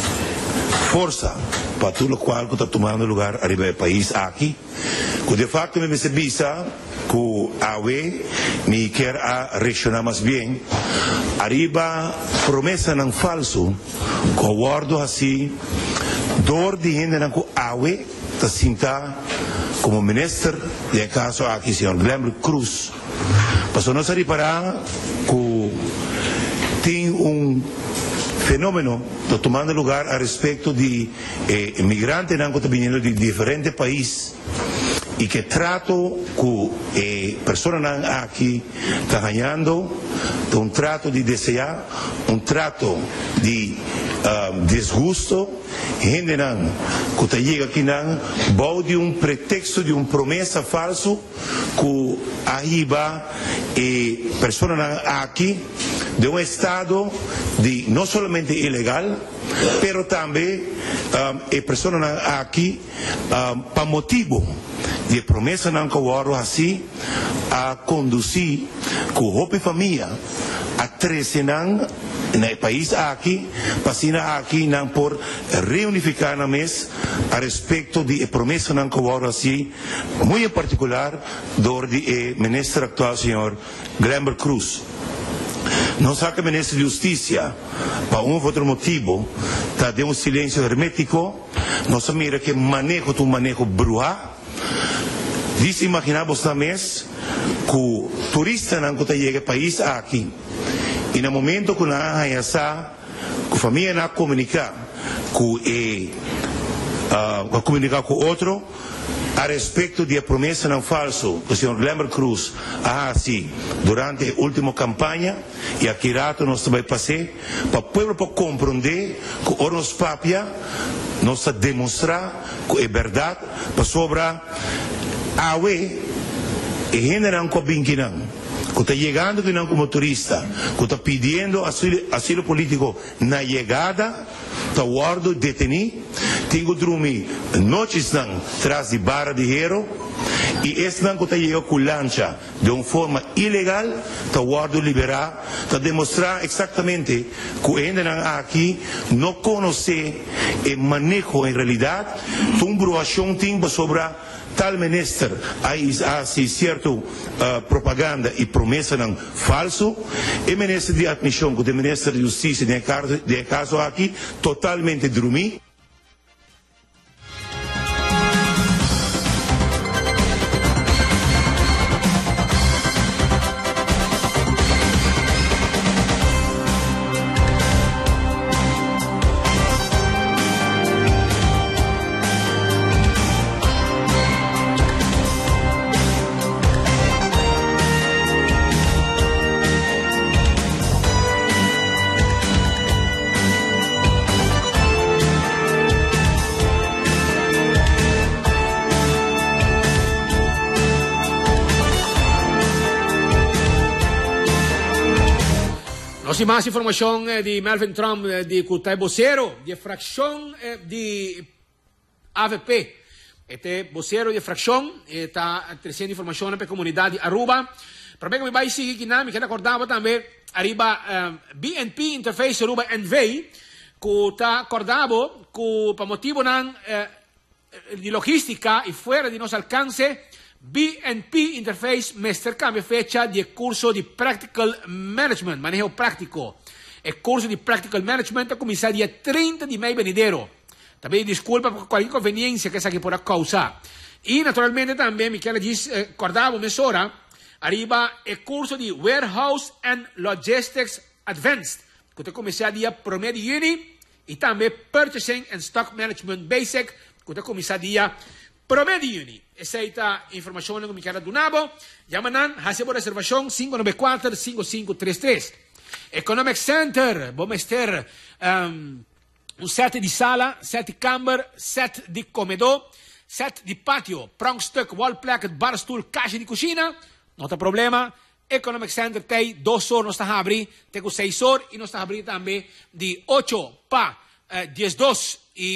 fuerza para todo lo cual que está tomando lugar arriba del país aquí, que de facto me visa que a ver, me quiere reaccionar más bien, arriba promesa nan falso, que guardo así, dor de gente nan que a ver, te sienta como ministro de caso aquí, señor Glambert Cruz, pasó no se reparar que tiene un fenómeno que está tomando lugar a respecto de eh, inmigrantes que están viniendo de diferentes países y que trato que eh, personas aquí están ganando de un trato de desear, un trato de uh, disgusto, gente que te llega aquí bajo de un pretexto de una promesa falso que ahí va eh, personas aquí de un estado de no solamente ilegal, pero también um, eh, personas aquí um, para motivo de promesa que guardo así a conducir con hope familia a trece en el país aquí, pasina aquí por reunificar na mes a respecto de promesa que guardo así, muy en particular do de, eh, ministro actual señor Glambert Cruz. Não saca o ministro de Justiça, para um ou outro motivo, está de um silêncio hermético, nós mira que manejo tu manejo bruja. Diz imaginamos também que o turista não chega ao país aqui, e no momento que não essa, que a família não comunica, que é uh, comunicar com outro, a respeito de promessa não falso que o senhor Glambert Cruz ah sim durante a última campanha e aqui rato nós também passei para o povo para compreender que o nos papia nos demostrar que es verdad para sobra awe e generan con binkinan. Que está llegando como turista, que está pidiendo asilo, asilo político na llegada, está guardo detenido, tengo dormir noches tras de barra de hierro, y es que está llegando con lancha de una forma ilegal, está guardo liberar, está demostrar exactamente que entran aquí no conoce el manejo en realidad, un bruación tiempo sobre tal menester hay así cierto uh, propaganda y promesa non falso e menester de admisión que el ministro de justicia de caso, de caso aquí totalmente dormí. Nós mais informação eh, de Melvin Trump eh, de Kutai Vocero, de fração eh, de A V P. Este vocero de fração está eh, trazendo informação para a comunidade de Aruba. Para bem que me vai seguir aqui na, me quero acordar também, arriba eh, B N P Interface Aruba N V, que está acordado que para motivo nan, eh, de logística e fora de nosso alcance, B N P Interface Master cambia fecha de curso de Practical Management, manejo prático. El curso de Practical Management comienza dia trinta de maio venidero. Também desculpa por qualquer inconveniência que essa aqui pode causar. E naturalmente também, me quero dizer, eh, acordava mesora, arriba el curso de Warehouse and Logistics Advanced, que te comienza dia primeiro de junho, e também Purchasing and Stock Management Basic, que te comienza dia primeiro de junho. Essa é a informação que me quero dar. Llamanan, hace por reservação cinco nove quatro, cinco cinco três três. Economic Center, vamos ter um, um set de sala, set de câmara, set de comedor, set de pátio, prankstuk, wall placket, barstool, caixa de cozinha. Não tem problema. Economic Center tem dois horas, nós estamos a abrir, tem seis horas e nós estamos a abrir também de oito para uh, dez dos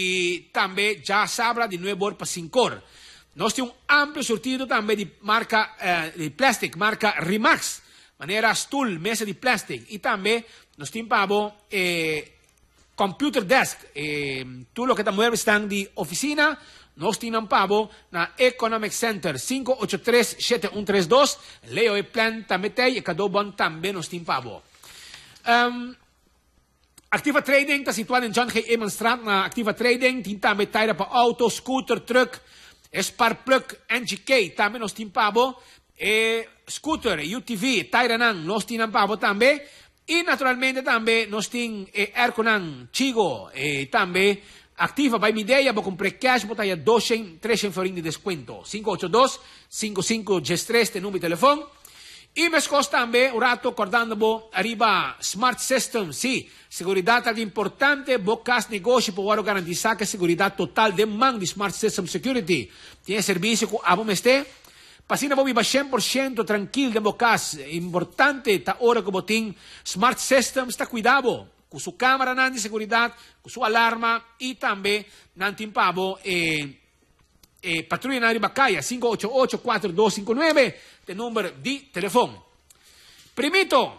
e também já se abre de nove horas para cinco horas. Nós temos um amplo sortido também de marca uh, de plástico, marca Rimax, maneira stool, mesa de plástico. E também nós temos para eh, computer desk, eh, tudo o que estamos estão de oficina, nós temos para na Economic Center cinco oito três, sete um três dois, Leo e plan também tem, e cada um também nós temos para. Um, Activa Trading está situado em John G. Emanstraat, na Activa Trading, tem também tire para auto, scooter, truck, Sparplug, N G K, também nós temos para, e scooter, U T V, Tyranan, nós temos para também, e naturalmente também nós temos Erconan, Chigo, e também Activa, vai me ideia, vou comprar cash, vou ter doze, treze florin de desconto, cinco oito dois, cinco cinco um três, tem número de telefone. E me costa também, o rato, acordando, arriba Smart System, sim, seguridade é importante, bocas negócio para garantizar que a seguridade total de man de Smart System Security. Tem serviço que a bom este, pasina vou viver cem por cento tranquilo de bocas, importante, ta hora que botin Smart System, está cuidado, com sua câmera de seguridade, com sua alarma, e também, nantin pabo, eh, E patrulha na Ribacaia, cinco oito oito, quatro dois cinco nove, tem número de telefone. Primito,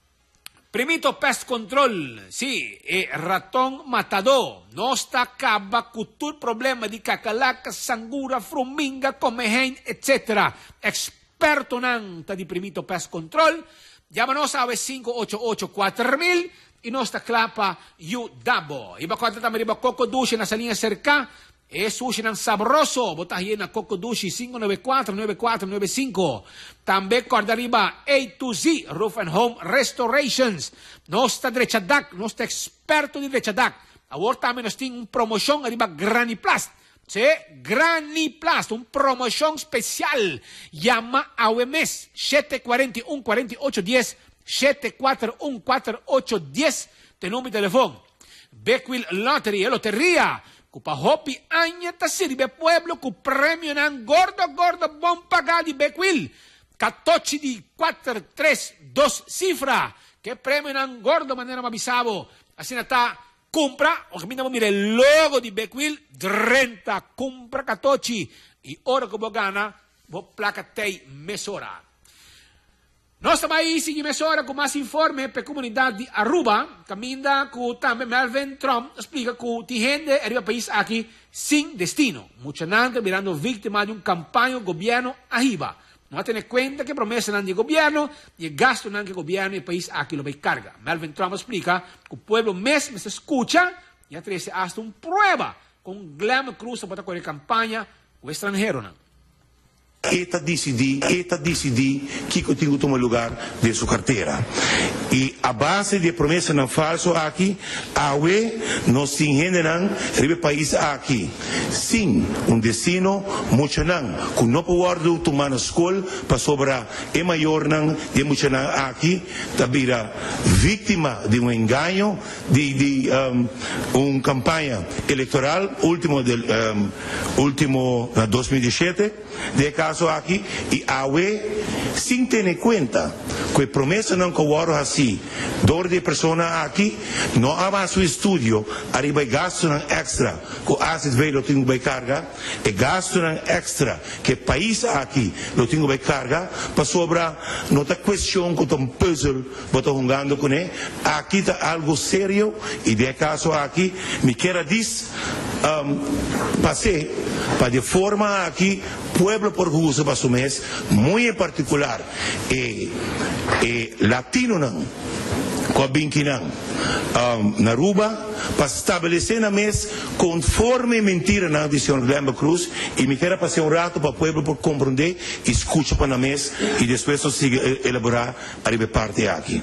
primito pest control, sì, e ratão matador. Nós está acaba com todo problema de cacalaca, sangura, fruminga, comehen, etcétera. Experto nan ta di primito pest control. Llama-nos a cinco oito oito, quatro mil e nós está clapa you dabo. Iba conta também riba coco duche na salinha cerca. E sushi ng sabroso, botahin na Coco Dushi cinco nove quatro, nove quatro nove cinco. Também corda riba A to Z, Roof and Home Restorations. Nós está direchadak, nós está experto de direchadak. Agora também nós temos uma promoção riba Graniplast. Sí, Graniplast, uma promoção especial. Llama a O M S, sete quatro um, quatro oito um zero, sete quatro um, quatro oito um zero, tem número de telefone. Beckwil Lottery, é loteria. Kupa hopi anya ta sirve pueblo ku premio nan gordo gordo bon pagadi bequil. catorce di quattro tre due cifra. Che premio nan gordo manera mabisabo. Así nata compra, o camina mire il logo di bequil, trenta compra catorce. E ora che bo gana, bo placa tei mesora. Nostra país sigue mesora con más informe per comunidad de Aruba, caminda con también Melvin Trump explica que ti gente arriba país aquí sin destino. Mucha gente mirando víctima de un campaña gobierno arriba. No va a tener cuenta que promesa del gobierno y el gasto del gobierno y el país aquí lo ve carga. Melvin Trump explica que el pueblo mes me se escucha y hace hasta una prueba con Glam Cruz para con la campaña o extranjero. ¿no? Eta decidi, eta decidi que contigo toma lugar de su cartera. Y a base de promesa no falso aquí, a we nos engendran el país aquí. Sin un destino, mucho nan, con no poder tu mano escuela, para sobra e mayor nan, de mucho nan aquí, tabira víctima de un engaño, de, de um, una campaña electoral, último del, um, último uh, dos mil diecisiete, de caso aquí, y a we, sin tener cuenta, que promesa no cobró así, dos de personas aquí, no haga su estudio, arriba gasto extra, que hace ve lo tengo que carga, y gasto extra, que país aquí lo tengo que carga, para sobra, no está cuestión que un puzzle, voy jugando con él, aquí está algo serio, y de caso aquí, me quiera decir, um, pasé, para de forma aquí, pueblo por justo para su mes, muy en particular, eh, eh, latino nan, Coabinquinan, um, Naruba, para establecer na mes conforme mentira na edición de Glam Cruz, y me queda pasar un rato para el pueblo por comprender, escucha para la mes, y después nos sigue elaborar arriba parte aquí.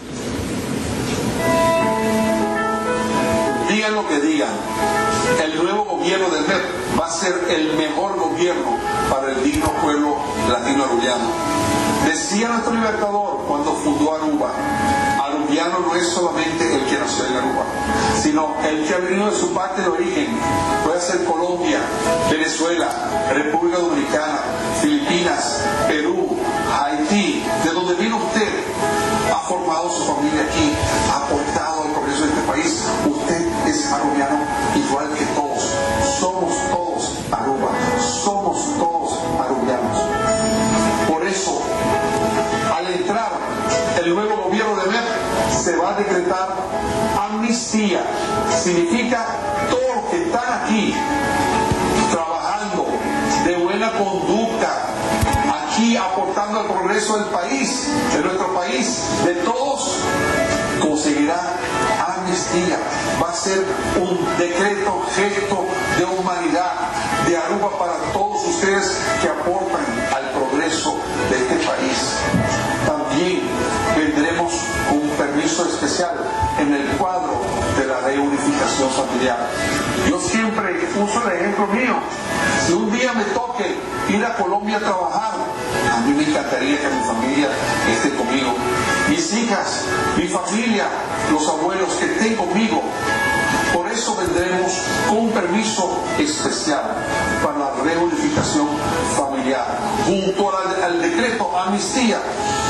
Digan lo que digan, el nuevo gobierno de M E P va a ser el mejor gobierno para el digno pueblo latino-arubiano. Decía nuestro libertador cuando fundó Aruba, arubiano no es solamente el que nació en Aruba, sino el que ha venido de su parte de origen. Puede ser Colombia, Venezuela, República Dominicana, Filipinas, Perú, Haití, de donde vino usted, ha formado su familia aquí, ha aportado al progreso de este país. Usted es arubiano igual que todos. Somos todos Aruba, somos todos arubianos. Por eso, al entrar el nuevo gobierno de M E P, se va a decretar amnistía. Significa todos los que están aquí trabajando de buena conducta, aquí aportando al progreso del país, de nuestro país, de todos, conseguirá amnistía. Va a ser un decreto, gesto de humanidad de Aruba para todos ustedes que aportan al progreso de este país. También vendremos con un permiso especial en el cuadro de la reunificación familiar. Yo siempre uso el ejemplo mío. Si un día me toque ir a Colombia a trabajar, a mí me encantaría que mi familia esté conmigo. Mis hijas, mi familia, los abuelos que estén conmigo. Por eso vendremos con un permiso especial para la reunificación familiar. Junto al, al decreto amnistía,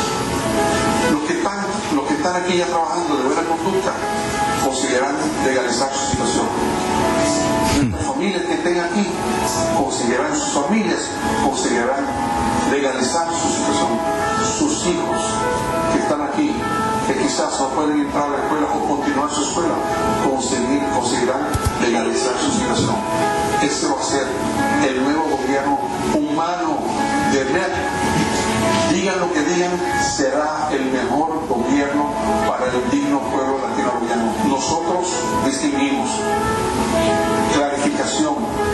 los que, están, los que están aquí ya trabajando de buena conducta conseguirán legalizar su situación. Las familias que estén aquí conseguirán, sus familias conseguirán legalizar su situación. Sus hijos que están aquí, que quizás no pueden entrar a la escuela o continuar su escuela, conseguir, conseguirán legalizar su situación. Ese va a ser el nuevo gobierno humano de M E P. Digan lo que digan, será el mejor gobierno para el digno pueblo latinoamericano. Nosotros distinguimos clarificación.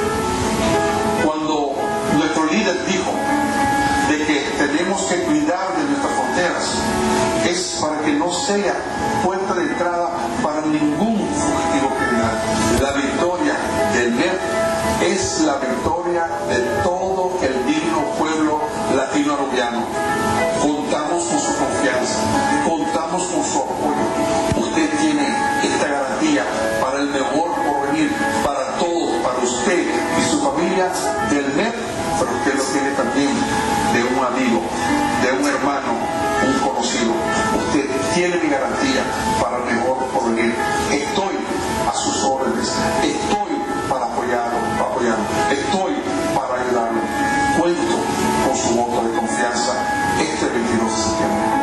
Cuando nuestro líder dijo de que tenemos que cuidar de nuestras fronteras, es para que no sea puerta de entrada para ningún fugitivo criminal. La victoria del M E P es la victoria de todo el digno pueblo latinoamericano. Contamos con su confianza, contamos con su apoyo. Usted tiene esta garantía para el mejor porvenir, para todos, para usted. del M E P, pero usted lo tiene también de un amigo, de un hermano, un conocido. Usted tiene mi garantía para el mejor porvenir. Estoy a sus órdenes, estoy para apoyarlo, para apoyarlo, estoy para ayudarlo. Cuento con su voto de confianza este veintidós de septiembre.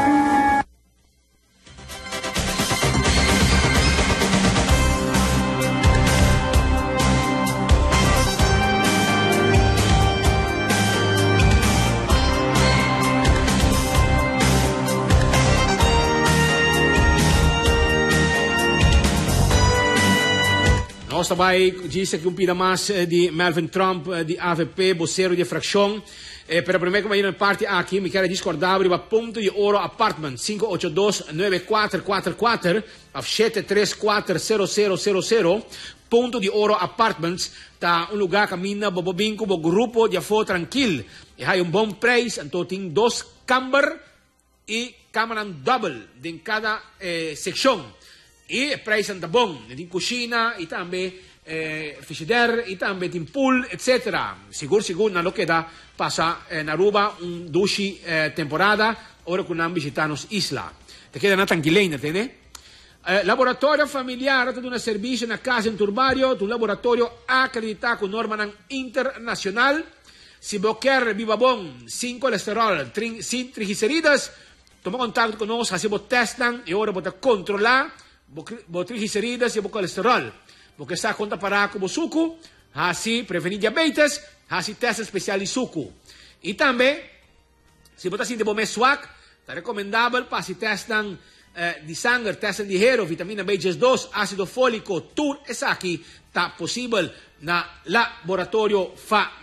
Nós também disse que um pida mais de Melvin Trump, de A V P, vocero de fração. Eh, pero primeiro que me parte aqui, me quero discordar sobre o ponto de ouro apartment cinco oito dois nove quatro quatro quatro of sete três quatro zero zero zero zero. Ponto de ouro apartments, tá um lugar que mina bobo binco, bo grupo de afo tranquilo. E há um bom preço, então tem dois camber e câmara double em cada eh, seção. E preço anda bom, tem cozinha e também eh, frigidaire e também tem pool, etcétera. Seguro, seguro, na lo que dá, passa eh, na Aruba um duche eh, temporada, ora que não visitamos isla. Te queda na tranquilina, entende? Eh, laboratório familiar, tu um serviço na casa em Turbario, tu laboratório acreditado com norma internacional. Se você quer viva bom, sem colesterol, tri, sem triglicéridas, toma contato conosco, assim você testam e agora você controlar bo triglicéridas e bo colesterol. Porque está conta para com o suco, assim prevenir diabetes, assim teste especial de suco. E também, se você sente bom suac, está recomendável para se testam eh, de sangue, testam de hero, vitamina B dois, ácido fólico, tudo isso aqui está possível na laboratório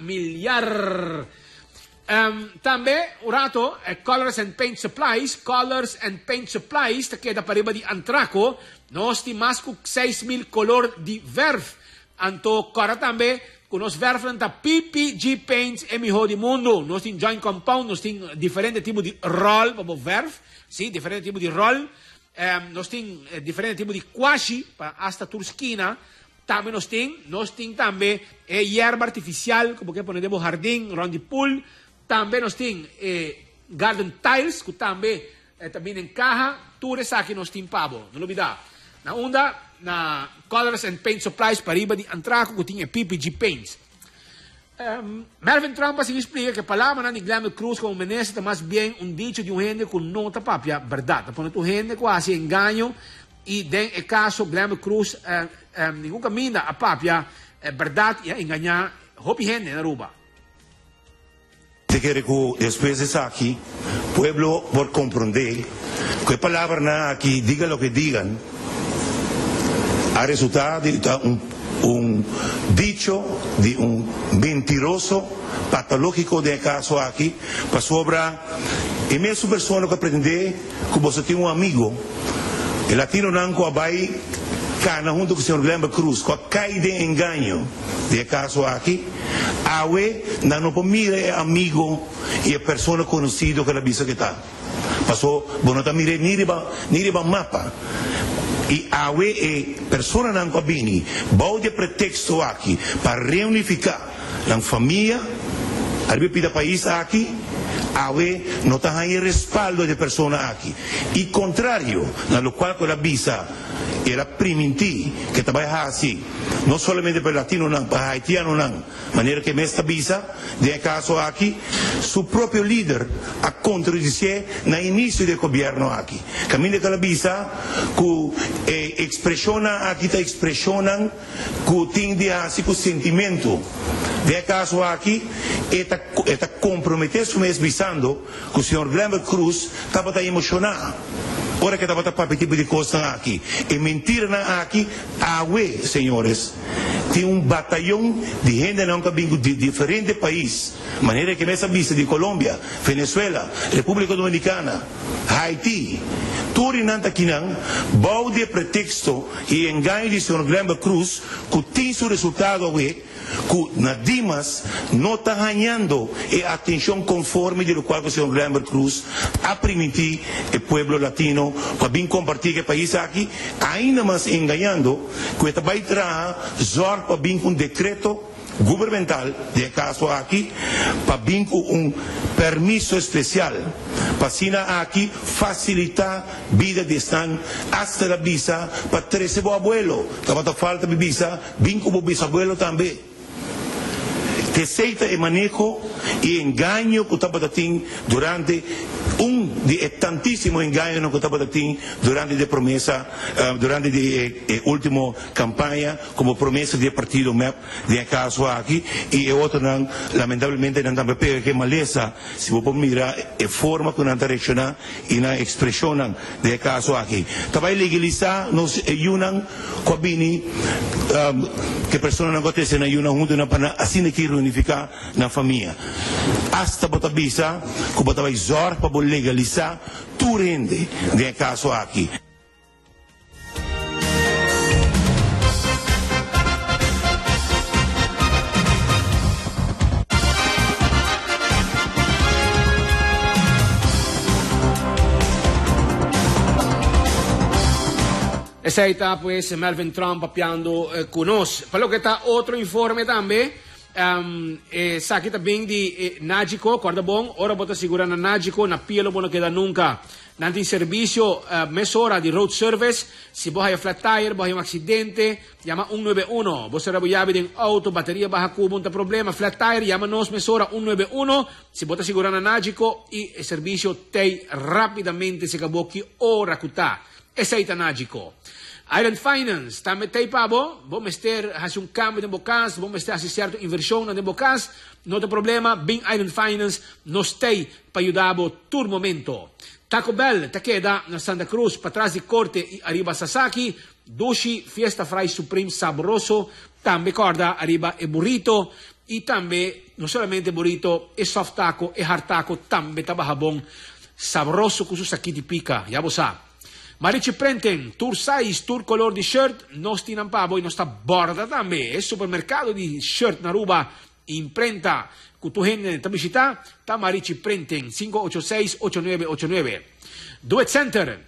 familiar. Um, também, o rato, é Colors and Paint Supplies, Colors and Paint Supplies, que queda para de Antraco, nós temos mais de seis mil color de verf. Então, agora também, com os verf da P P G Paints, é melhor do mundo. Nós temos joint compound, nós temos diferentes tipos de roll, para o verf, sim, diferentes tipos de roll. Um, nós temos eh, diferentes tipos de quashi, para hasta turquina. Também nós temos, nós temos também eh, hierba artificial, como que ponemos jardim, round the pool. Também nós temos eh, garden tiles, que também, eh, também encaja. Tudo isso aqui nós temos pavo, não olvidar. Na onda, na Colors and Paint Supplies, para riba de Antraco, que tem P P G Paints. Um, Melvin Trump assim explica que a palavra de Glamour Cruz como menese está mais bem um dicho de um gente com nota papia, verdade. Quando tu gente quase engano, e den é caso Glamour Cruz, uh, um, nenhum caminho a papia, é verdade, e enganar, hopi gente na Aruba. Se quiere que después de eso aquí, pueblo por comprender que palabra aquí, diga lo que digan, ha resultado de un, un dicho de un mentiroso patológico de caso aquí, para sobra, y me es su persona que aprende que vos tiene un amigo, el latino nanco abai, cana junto con el señor Glamour Cruz, que cae de engaño de caso aquí, awe na no mire amigo y es persona conocido que la visa que está. Pasó, bueno, ta mire ni riba ni riba mapa. Y awe e persona nan ko bini, bao de pretexto aquí para reunificar la familia, al pida país aquí. Awe no está ahí respaldo de persona aquí. Y contrario, a lo cual con la visa era priminti que trabaja así, no solamente para latino, no, para haitiano, no, manera que esta visa, de caso aquí, su propio líder a contradicir en el inicio del gobierno aquí. Camina con la visa, que eh, expresiona aquí, te expresionan, que tiene así con sentimiento. De caso aquí, está, está comprometido mes visando que el señor Glamour Cruz estaba emocionado. Ahora que estaba para tipo de cosas aquí. Y mentira aquí, awe, señores. Tiene un batallón de gente de diferentes países. Manera que me esa vista de Colombia, Venezuela, República Dominicana, Haití. Todo en Antaquinan, bau de pretexto y engaño de señor Glamour Cruz, que tiene su resultado, awe, que Nadimas no está ganando la atención conforme de lo cual el señor Glamour Cruz ha permitido el pueblo latino para bien compartir el país aquí, ainda más engañando que esta va a traer para bien un decreto gubernamental, de caso aqui, para vir com um permisso especial, para assinar aqui, facilitar a vida de estar hasta a visa, para trazer o abuelo, que falta de visa, vir com o bisabuelo também. Receita e manejo e engano que estava tendo durante um de tantíssimo engano que estava tendo durante a promessa, uh, durante a, a última campanha, como promessa do partido M E P, de caso aqui, e outro não, lamentavelmente não também pega que maleza, se você mirar a forma que não está reaccionando e na expressão de caso aqui. Também legalizar, nos ayunan, com a bini, um, que a pessoa não gosta de ayunan junto na pana, assim que unificar na família. Hasta bota bisa, que bota vai zor para legalizar, tu rende de caso aqui. Esa ahí está pues Melvin Trump papiando eh, con nos. Para lo que está otro informe también, um, eh, sa aqui também de eh, Nágico, guarda bom, ora bota segura na Nágico, na pia lo bono queda nunca. Nanti servicio uh, mesora di road service, si vos hay flat tire, vos hay un accidente, llama uno nueve uno. Vos será buiabi de auto, bateria baja cubo, un problema, flat tire, llama nos mesora uno nueve uno. Si bota segura na Nágico y el servicio te rapidamente se acabó que ora cutá. Esa aí tá Nágico. Island Finance, também tem pabo, vamos ter hace um cambio de bocas, vamos ter hace certa inversão de bocas, não tem problema, bem Island Finance, nos tem para ajudar todo momento. Taco Bell, te queda na Santa Cruz, para trás de Corte e arriba Sasaki, Dushi, Fiesta Fry Supreme saboroso, também corda, arriba e burrito, e também, não somente burrito, e soft taco, e hard taco, também tá bom, saboroso com su aqui de pica, já você sabe. Marici Prenten, tour size, tour color di shirt, non sti nampavo e non sta borda da me. È supermercato di shirt na ruba imprenta con tu gente pubblicità, ta Marici Prenten, cinque otto sei otto nove otto nove. Due Center,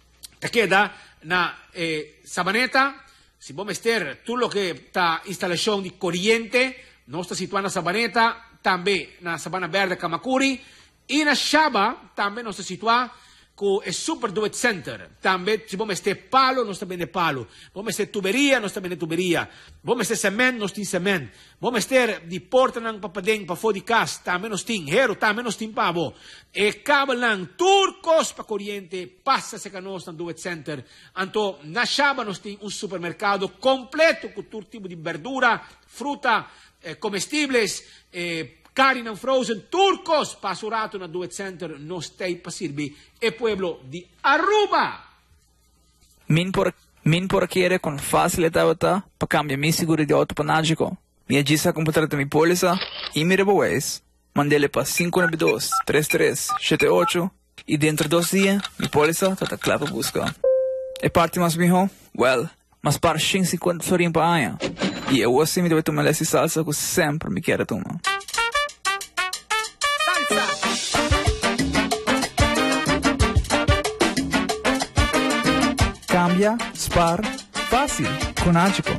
te queda na eh, Sabaneta, si può mester tutto che sta installazione di corriente, non sta situata na Sabaneta, tambe na Sabana Verde Kamakuri, e na Shaba, tambe non sta situata con il Super Duet Center, también si vos meter palo, no está bien de palo, vos meter tubería, no está bien de tubería, vos meter cement, no está cement, vos meter di porta ng papadeng pa fo di cas, también no está hero, también no está pavo, e cabo lang turcos pa corriente, passa se canos ng Duet Center, anto nasciaba no está un supermercado completo con tutto tipo di verdura, frutta, eh, comestibles, eh, carne and frozen, turcos, pasurato na Duet Center, no stay pasirbi, e pueblo di Aruba. Min por, min por chiedere con facilità per cambiare mi seguro di auto Nágico. Mi agisa completare mi polizza e mi rebaways. Mandele pa cinco nove due tre tre sette otto e dentro dos dias mi polizza tata clava busca. E parte mas mijo, well, mas par cinquanta sorin pa aia. E eu assim me deve tomar essa salsa que sempre me quer tomar. Cambia, spar, fácil, con Nágico.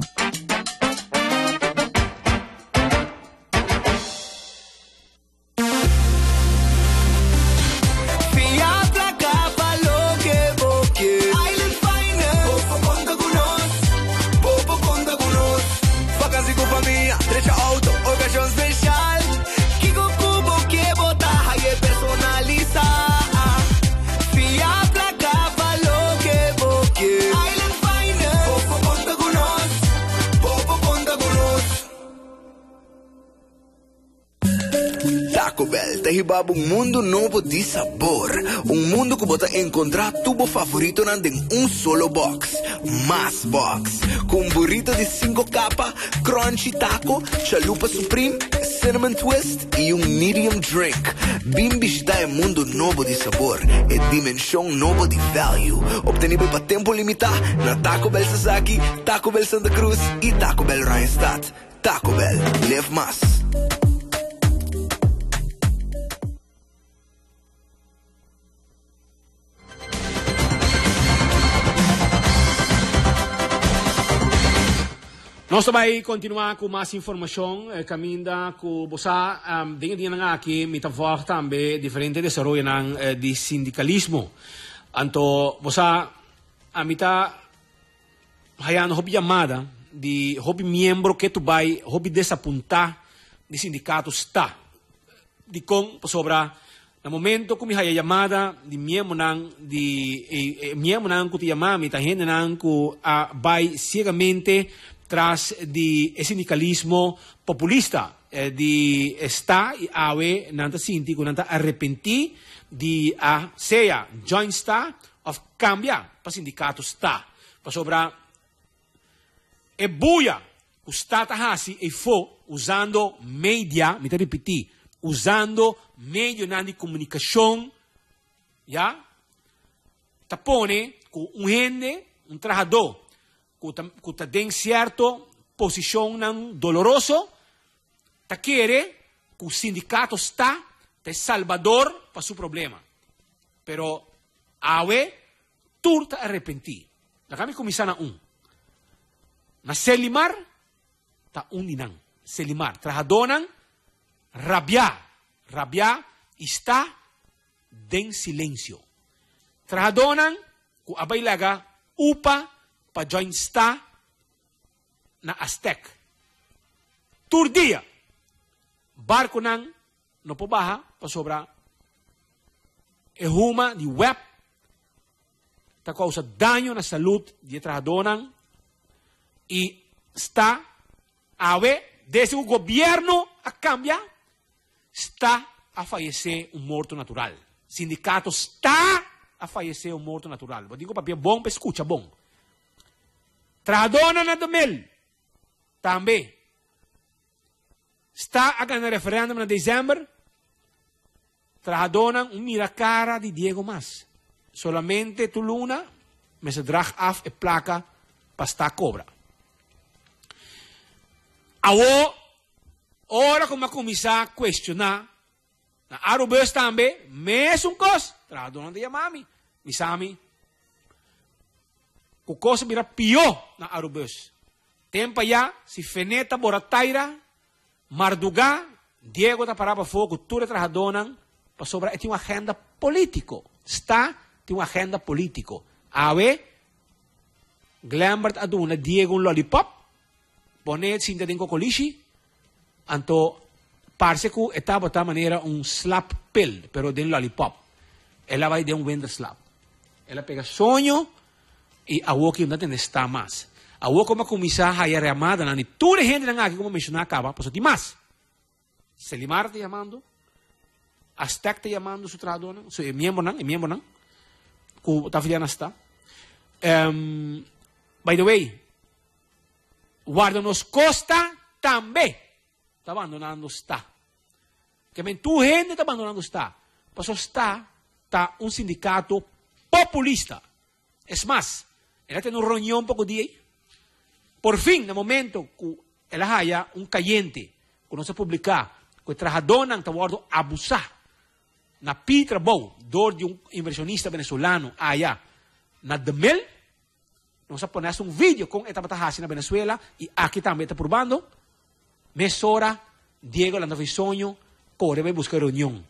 Hibaba um mundo novo de sabor. Um mundo que bota encontrar tubo favorito em um solo box. Mass Box. Com burrito de cinco capas, crunchy taco, chalupa supreme, cinnamon twist e um medium drink. Bimbi está em mundo novo de sabor. É dimensão nova de value. Obtenível para tempo limitado na Taco Bell Sasaki, Taco Bell Santa Cruz e Taco Bell Randstad. Taco Bell, live mass. Nós Nós vamos continuar com mais informação, eh, caminda com você, um, dingen die nang aqui, me tavor também diferente desarrollo ng eh, di sindicalismo. Anto, você, a mita, hayano hobi llamada, di hobi miembro que tu vai, hobi desapuntar di sindicato sta. Di kong, sobra, na momento kung may llamada, di miembro nang, di, eh, eh, miembro nang kuti yamami, tahende nang ku, uh, vai ciegamente, tras di sindicalismo populista, eh, di sta e awe nanta sinti kung nanta arrepenti di a seya joint sta of cambia pa sindikato sta. Pa sobra e buia o sta tahasi e fo usando media, mi te ripeti, usando medio na di comunicazione, ya? Tapone con un gente, un trabajador, que está en cierta posición doloroso, ta quiere que el sindicato está de salvador para su problema. Pero awe, tú te arrepentí. La kami comienza na un. Na selimar, ta un dinang. Selimar. Trajadonan, rabia. Rabia está den silencio. Trajadonan, ku abay laga, upa, pa joint sta na Aztec. Turdia, barco nang no po baha pa sobra e huma di web ta causa daño na salud di trabajadores y está ave desde el gobierno a cambia está a fallecer un muerto natural. Sindicato está a fallecer un muerto natural. Vou digo papel bom, escucha bom. Trabajadores na Domel também está a ganhar referendum na dezembro. Trabajadores um mira cara de Diego Mas. Solamente tu luna me se drag af e placa para estar cobra. Awo, ora como começar a questionar na Arubus também, mesmo coisa. Trabajadores de Yamami, misami. O coisa mira pior na Arubus. Tempa ya, si Feneta Borataira, Marduga, Diego da paraba fogo, tudo trajadonan, para sobra, tem uma agenda político. Está, tem uma agenda político. Awe, Glambert aduna, Diego un lollipop, ponet sinta den cocolishi, anto, parse ku etapa ta manera un slap pill, pero den lollipop. Ela vai de un vender slap. Ela pega sonho, e a que não está mais. A como começar a ir amada, na toda gente na aqui como mencionar acaba, por isso tem mais. Selimar te chamando, Aztec te chamando su tradutor, su miembro não, miembro não, que está filhando está. Um, by the way, guarda-nos Costa também está abandonando está. Que men tu gente está abandonando está. Por isso está, está um sindicato populista. Es más, ela tem uma reunião um pouco dia. Por fim, no momento que ela haya um caliente, que não se publicar, que o trabajador não está guardando abusar, na pitra bom, dor de um inversionista venezolano, allá, na Demel, não se põe um vídeo com esta batahasi na Venezuela, e aqui também está provando, meia hora, Diego lá no sonho, corre vai buscar reunião.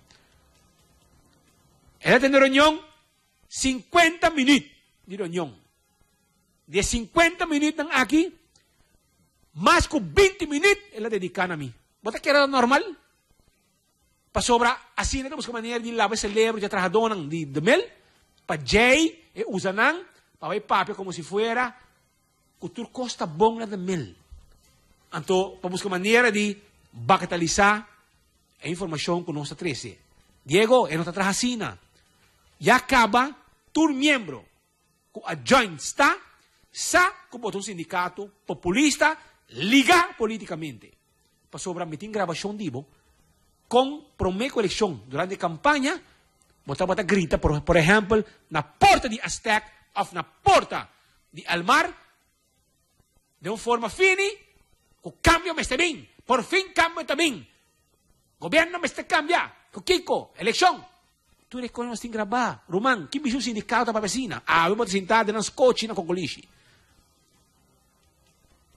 Ela tem reunião, cinquenta minutos de reunião. De cinquenta minutos aqui, mais que vinte minutos, ela dedica a mim. Bota que era normal? Para sobra, assim, nós buscamos maneira de lavar celebro de trabajador de Demel, para Jay, e usanang, para ver papel como se fuera, cultura costa bom na Demel. Então, para buscar maneira de bagatelizar a informação que nós treze. Diego, é nossa trajacina. E acaba, tu membro, com a joint está, sa como um sindicato populista, liga politicamente. Para sobra, meter gravação dibo, com prometo eleição durante a campanha, botar botar grita, por, por exemplo, na porta de Aztec, ou na porta de Almar, de uma forma fini, o cambio me está bem, por fim cambio também. Governo me está cambiando, o Kiko, eleição. Tu reconhece em gravar, Roman, que bicho sindicato para a vecina? Ah, eu vou te sentar nas coches na Cocolishi.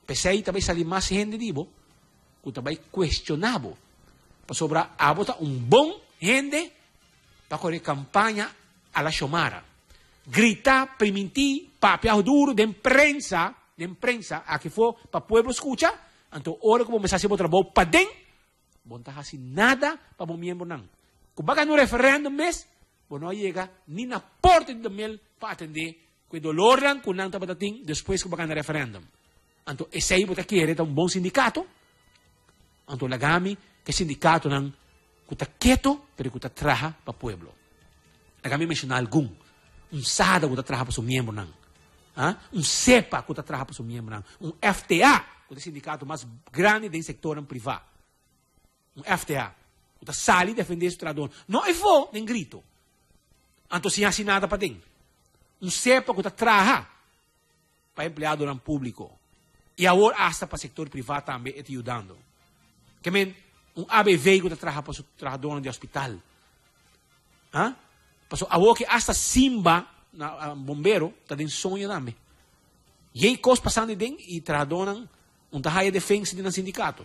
Pesei também sali mais gente dibo, que também questionável. Para sobra, abota um bom gente para correr campanha a la Xomara. Gritar, permitir, papiar duro de imprensa, de imprensa, a que for para o povo escuchar, então, hora que vamos fazer o trabalho para dentro, não está fazendo nada para o membro não. Quando vai no referendo mês, não chega nem na porta do mel para atender que dolor lang kung nang tapatating depois que vai no referendum. Então, esse aí você quer um bom sindicato, então lagami que sindicato nang kuta quieto, pero kuta traha para o pueblo. Lagami mencionar algum, um sada kuta traha para seu membro nang, ah? um CEPA kuta traha para seu membro nang, um F T A, kuta sindicato mais grande do setor privado. Um F T A, kuta sali defender o trabalhador. Não é vou nem grito. Então, se assim nada para dentro. Um CEPA kuta traha para empregado não público. E agora hasta para o setor privado também está ajudando. Que men, um A B V que trabalha para o trabalhador de hospital. Ah? Paso agora que hasta Simba, na um bombeiro, está em sonho também. E aí, coisas passando dentro e trabalhador um tahaia defesa de um sindicato.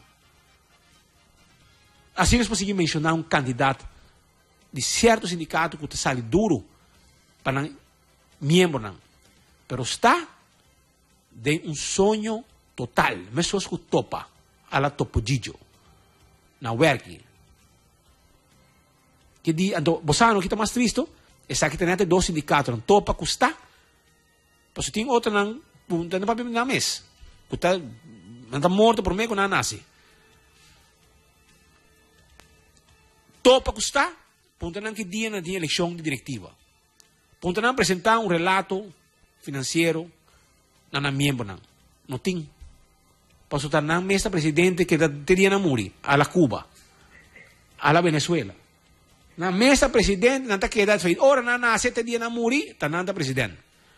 Assim nós conseguimos mencionar um candidato de certo sindicato que sai duro para membro não. Pero está de um sonho total, mesmo que topa, a la topodillo, na werki. Que di, ando, bosano, kita mais triste, é que tem até dois sindicatos, não topa, custa, mas tem outro não, não tem papel na mesa, custa, não está morto por meio, não nasce. Topa, custa, ponto não que dia na dia eleição de diretiva, ponto não apresentar um relato financeiro, não na membro não, não tem. Posso estar na mesa presidente que teria na muri, a la Cuba, a la Venezuela. Na mesa presidente, não está quedando feito. Ora, na nasce, teria na muri, está nada presidente.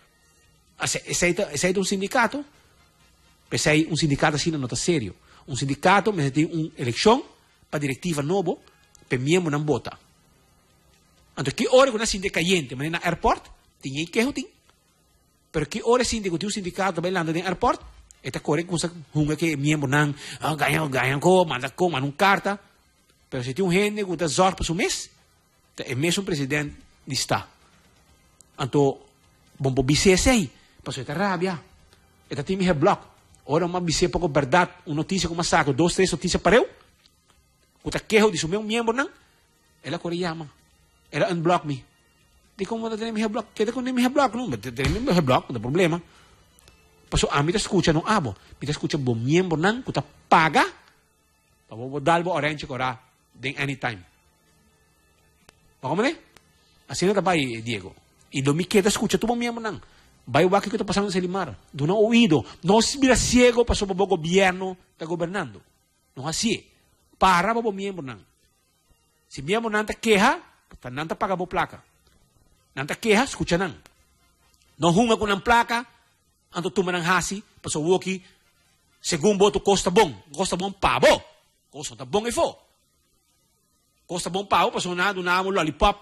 Esse é um sindicato, esse é um sindicato assim, não está sério. Um sindicato, mas tem uma eleição para diretiva novo, para membro não vota. Então, que hora que uma sindicato caliente, mas na aeroporto, tem que tem. Pero que hora sindicato, tem um sindicato, vai lá no aeroporto, eta corre com essa hunga que membro não ah, ganha ganha com manda com manda um carta pero se tem um gente que está zorra para o mês é mesmo um presidente de está então bom bom bice sei passou esta rabia eta tem me bloco ora uma bice pouco verdade uma notícia como saco dois três notícias para eu que está quejo de meu membro não ela corre chama ela unblock me de como tem me bloco que com me bloco não tem me bloco não tem problema. Paso a mí te escucha no abo, mí te escucha bom miembro nan, kuta paga, pa bo dalbo orange kora den anytime. Pagamo ne? Assim não vai Diego. E do mi queda escucha tu bom miembro nan. Vai o que está passando no Limar. Do não ouvido, não se mira ciego para o governo está governando. Não assim. Para bo miembro nan. Se miembro nan ta queja, ta nan ta paga bo placa. Nan ta queja, escucha nan. Não hunga com nan placa. Anto tumanang hasi, paso woki, segundo boto costa bom, costa bom pabo, costa tá bom e fo. Costa bom pabo, paso na do namo lollipop,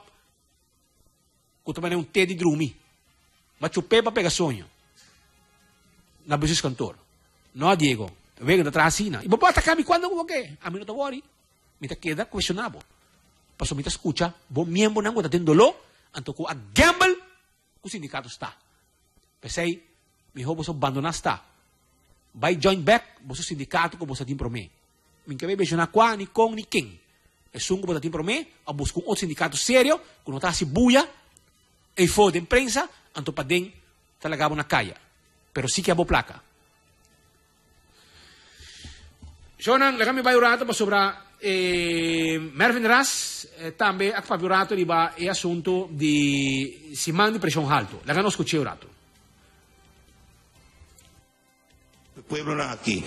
kuto man um té de drumi, machupe pa pega sonho. Na business cantor. No Diego, vega da trasina. E babata kami quando como que? A mim não tá worry. Me tá queda questionável. Paso me tá escucha, bom miembro nang ko tá tendolo, anto ko a gamble, ku sindicato está. Pensei mi ho boso abandonar sta. Vai join back, boso sindicato ko boso tim pro me. Min que bebe na qua ni con ni king. E sungo boso tim pro me, a busco um outro sindicato sério, que não tá se buia, e for de imprensa, anto pa den talagabo na kaya. Pero si que abo placa. Jonan, lagami vai urato pa sobra eh, Mervin Ras, eh, tambe ak fabiorato di ba e assunto di Simán di pressione alto. Lagano scucce urato. El pueblo no aquí.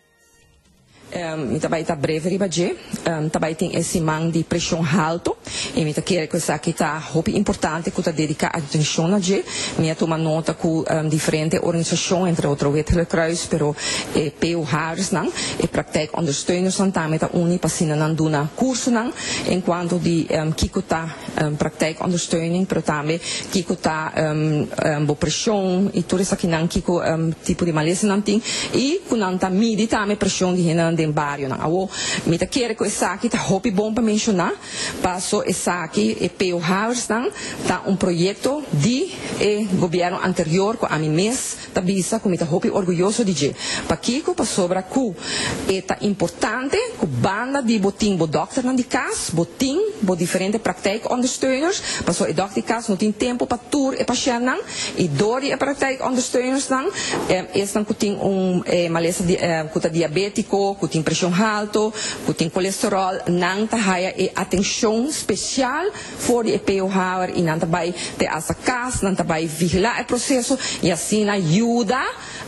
Um, trabalho está breve, Ribadê. Um, trabalho tem esse man de pressão alto. e me quer que essa aqui tá muito importante que tá dedicar atenção a je me toma nota com um, diferentes organizações entre outras o Rode Kruis pero e P O H's não e praktijkondersteuners dan também tá uni passina nan duna curso não enquanto de um, kiko tá um, praktijkondersteuning pero também kiko tá um, um, bo pressão e tudo isso aqui não kiko um, tipo de maleza não tem e quando tá midi também pressão de hinan den barrio não awo me tá quer que essa aqui tá hobby bom para mencionar passo essa aqui e P O H's não tá um projeto de e governo anterior com a mim mês tá bisa como tá hobby orgulhoso de je pa kiko pa sobra ku eta importante ku banda di boting bo dokter nan di kas boting bo diferente praktijkondersteuners pa so e dokter kas no tin tempo pa tour e patiënten e door die praktijkondersteuners dan eh, is dan kuting um eh, malesa di eh, kuta diabetico kuting pressão alto kuting colesterol nang ta haya e atenção special voor die P O H e nan tabay te asa kas nan tabay vigilar e processo e assim ajuda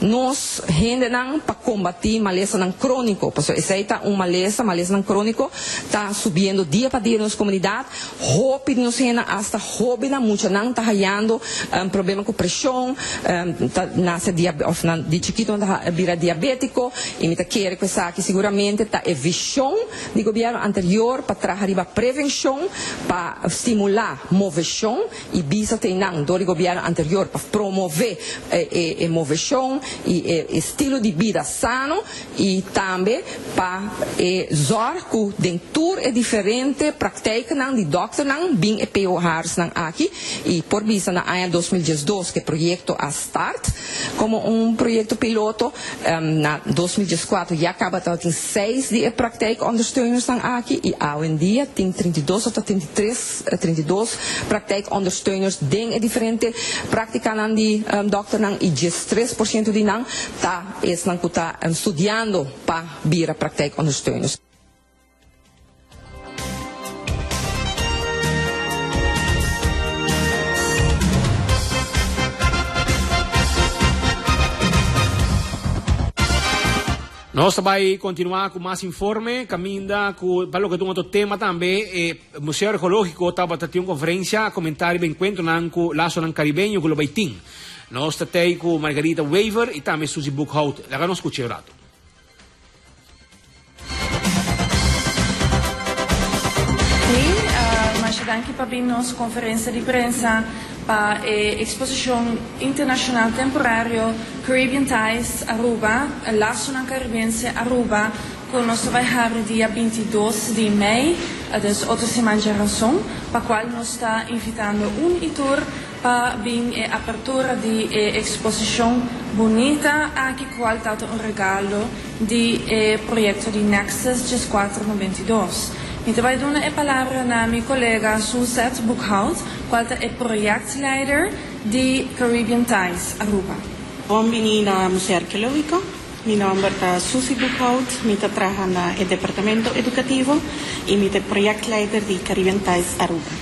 nos gente nang pa combatir maleza nang crônico, porque essa aí tá uma maleza, maleza nang crônico, tá subindo dia para dia nas comunidades, hobby nos gente hasta hobby na muita nang tá hallando um, problema com pressão, um, tá nasce diabetes, de chiquito tá vira diabético, e me tá querer que essa aqui seguramente tá é visão do governo anterior para trazer a prevenção, para estimular moveção e bisa tem nang do governo anterior para promover e, e, e moveção e, e estilo de vida sano e também para e, zorg que dentro é diferente prática não de doctor não bem e P O H's não aqui e por visa na ano dois mil e doze que projeto a start como um projeto piloto um, na dois mil e quatro já acaba tem seis de prática ondersteuners não aqui e hoje em dia tem trinta e dois ou trinta e três trinta e dois prática ondersteuners den é diferente prática não de um, doctor não e três por cento de não tá es não tá um, estudando para vir a prática ondersteuners. Nós vai continuar com mais informe, caminha com para o que outro tema também, o Museu Arqueológico estava tendo uma conferência, comentário bem encontro com laço nan caribenho com o Baitim. Nós temos com Margarita Weaver e também Suzy Buchhout. Lá nós escutamos rato. Mas danke para vir nossa conferência de prensa para a exposição internacional temporária Caribbean Ties Aruba, Laço na Caribense Aruba, que nós vai ter dia vinte e dois de maio, das outra semana de razão, para a qual nós está invitando um tour para vir a abertura de exposição bonita, aqui qual está um regalo de projeto de Nexus de quatro noventa e dois. Então vai dar a palavra na minha colega Suzette Buchhout, qual é o projectleider de Caribbean Ties Aruba. Bem-vindo ao Museu Arqueológico. Meu nome é Suzy Buchhout, eu trabalho no Departamento Educativo e eu sou projectleider de Caribbean Ties Aruba.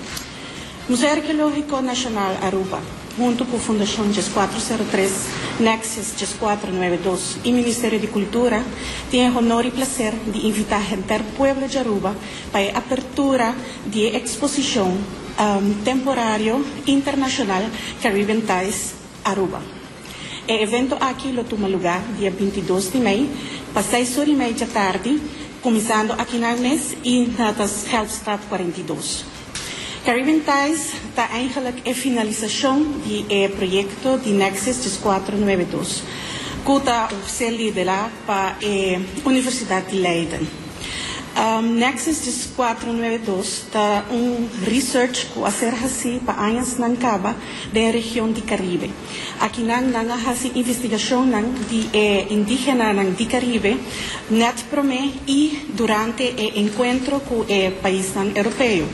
Museu Arqueológico Nacional Aruba, junto com a Fundação G quatro zero três, Nexus G quatro noventa e dois e Ministério de Cultura, tem o honor e prazer de invitar a gente do pueblo de Aruba para a abertura de exposição um, temporária internacional Caribbean Ties Aruba. O evento aqui lo toma lugar dia vinte e dois de maio, para seis horas e meia da tarde, começando aqui na Agnes e na Helpstad quarenta e dois. Caribbean Ties está eigenlijk a finalização do eh, projeto de Nexus G quatro noventa e dois, que está sendo liderado para a Universidade de Leiden. Um, Nexus G quatro noventa e dois está um research que a ser assim para anos na Caba da região de Caribe. Aqui na na fase investigação de eh, indígena de Caribe, net prome e durante o encontro com o país europeu.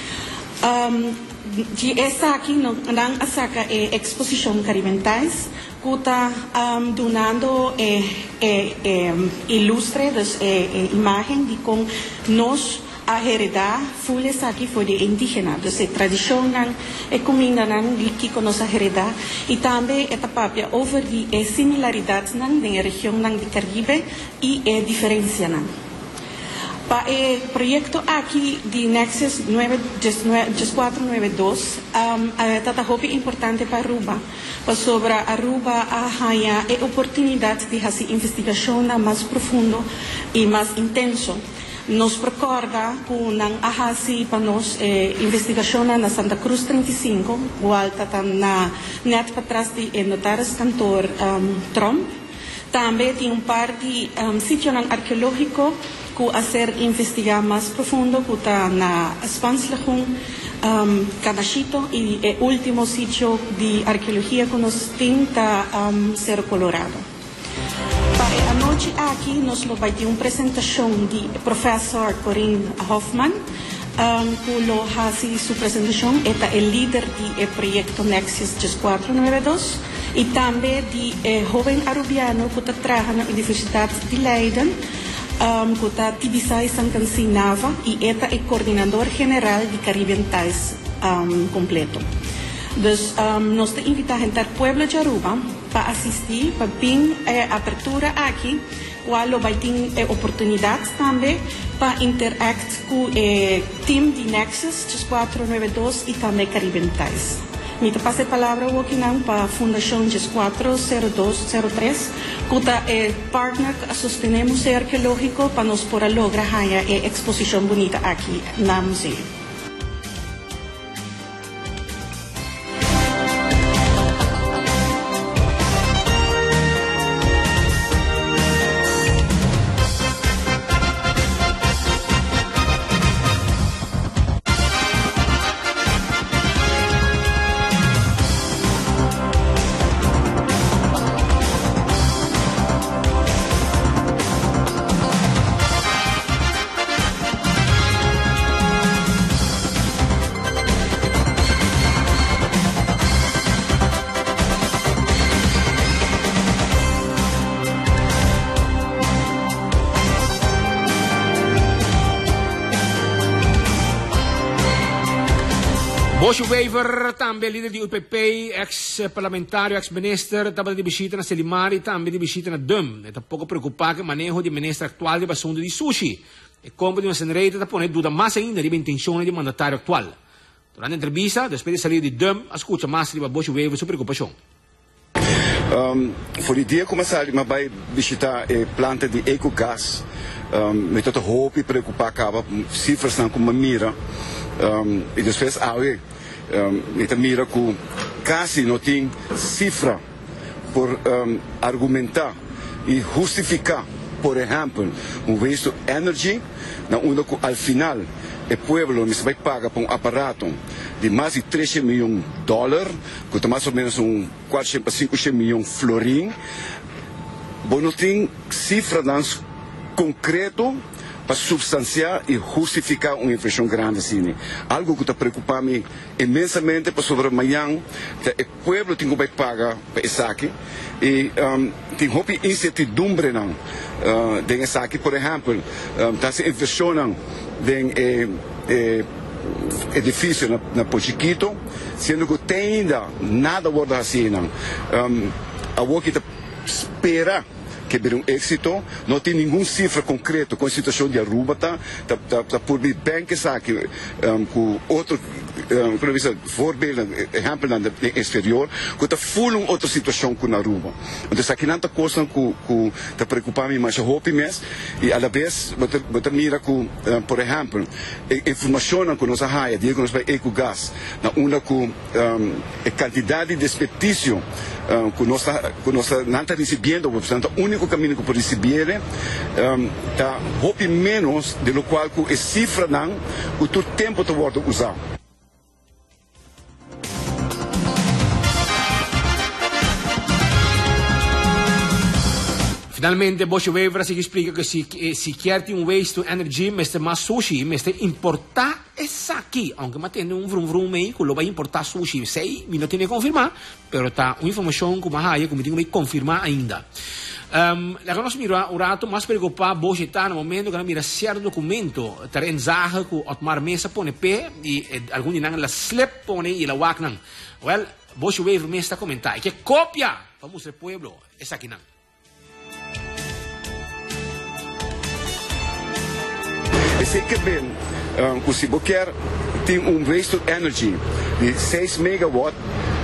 Um, de essa aqui não a saca é exposição Caribbean Ties que está um, donando é, é, é, ilustre das é, imagem de como nós a heredar fulles aqui foi de indígena, das é tradição é comida que que nós a heredar e também é papia over de é, similaridades na região de Caribe e é diferença não. Para el proyecto aquí de Nexus nueve cuatro nueve dos, um, es importante para Aruba, para sobre Aruba haya la oportunidad de hacer investigación más profundo y más intenso. Nos recuerda que una hace para nos eh, investigación en Santa Cruz treinta y cinco, igual na net para atrás de notario cantor um, Trump. También tiene un par de um, sitios arqueológicos que hacer investigar más profundo, que está na Spanslachung, um, Canachito, y el último sitio de arqueología que nos tiene um, Cerro Colorado. Para la noche aquí nos lo va a dar una presentación de profesor Corinne Hoffman, um, que lo hace su presentación, es el líder del proyecto Nexus cuatro nueve dos, y también de eh, joven arubiano que trabaja en la Universidad de Leiden, Um, que está Tibisay Sancansinava y está el coordinador general de Caribbean Ties um, completo. Entonces, um, nos invitamos al pueblo de Aruba para asistir, para ver eh, apertura aquí, cual va a tener eh, oportunidades también para interactuar con el eh, team de Nexus cuatro nueve dos y también Caribbean Ties. Me paso la palabra para la Fundación cuatro cero dos cero tres, que es el partner que sostiene el Museo Arqueológico para nos poder lograr una exposición bonita aquí en el museo. Bosje Wever, também líder do U P P, ex-parlamentário, ex-minister, também de visita na Selimari, também de visita na D U M. Está pouco preocupado com o manejo do ministro atual de assunto de sushi. E como de uma senreita, está pondo dúvida mais ainda da intenção do mandatário atual. Durante a entrevista, depois de sair de D U M, escuta mais de Bosje Wever sua preocupação. Um, voor die dia começar a vai visitar a planta de ecogás, um, me tot hoop e preocupar acaba cifras não como mira, um, e depois aí um, me mira que quase não tem cifra por um, argumentar e justificar, por exemplo, um waste to energy, na onde al final o pueblo me vai pagar por um aparato de mais de treze milhões de dólares, que está mais ou menos um quatrocentos a cinquecento milhões de florim. Bom, não tem cifra concreto para substanciar e justificar uma inflação grande assim. Algo que está preocupando imensamente para sobre amanhã, o pueblo tem que pagar para isso aqui e um, tem muita incertidumbre não. Uh, de isso aqui, por exemplo, está um, se investindo em eh, eh, edifício na, na Pochiquito, sendo que tem ainda nada a assim não. Um, a que espera que vir um êxito, não tem nenhuma cifra concreta com a situação de Aruba, tá, tá, tá, tá por bem que sabe um, com outro um, voorbeeld, exemplo no exterior, que está full uma outra situação com Aruba. Então, aqui não está coisa que está preocupando mais a roupa mesmo, e a la vez, você mira que, um, por exemplo, a informação que nós temos, digo que nós vai ecogás, na uma que um, a quantidade de desperdício um, que nós não está recebendo, portanto, o único caminho que pode receber está um, roupa menos, de lo qual a cifra não, o todo tempo está sendo usado. Finalmente, Bosje Wever se explica que se, se quer ter um waste to energy, mas tem mais sushi, mas tem importar essa aqui. Aunque mas tem um vrum vrum aí, que lo vai importar sushi. Sei, me não tem que confirmar, mas tá uma informação que mais aí, que me tem que confirmar ainda. Um, la nós mira o rato mais preocupado, Bosje está no momento que nós mira certo documento, ter enzage que Otmar Mesa pone pé e algum dia la slip pone e la wak nang. Well, Bosje Wever me está comentar que cópia para mostrar pueblo essa aqui nang. zeker ben, um, se você quer ter um waste to energy de seis megawatt,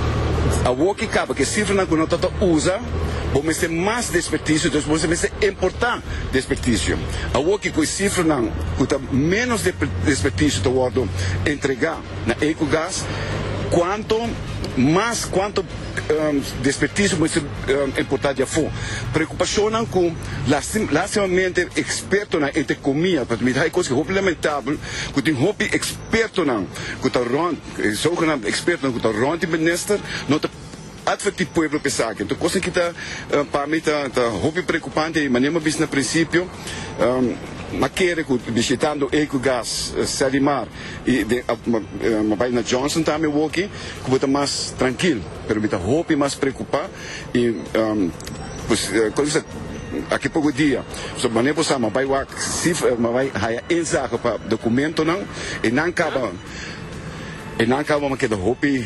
a walkie acaba que cifra na que não usa, vamos ter mais desperdício, então vamos ter importar desperdício. A walkie com cifra não, que menos desperdício do wordo entregar na Ecogás, quanto mais quanto um, desperdício vamos um, importar de fora. Preocupação não com lastimamente experto na economia, para mim é coisa que é lamentável, que tem hobby experto não, que está rond, zogenaamd experto não, que está rond de minister, não está advertir o povo pensar. Então, coisa que está para mim está hobby preocupante, mas nem mas no princípio mas querer que visitando Ecogás Selimar e de uma vai na Johnson também o que que está mais tranquilo, pero está hobby mais preocupar e pues coisa aqui pouco dia so maneira possa mas vai o se mas vai há inzage para documento não e não acaba e não acaba mas que da hobby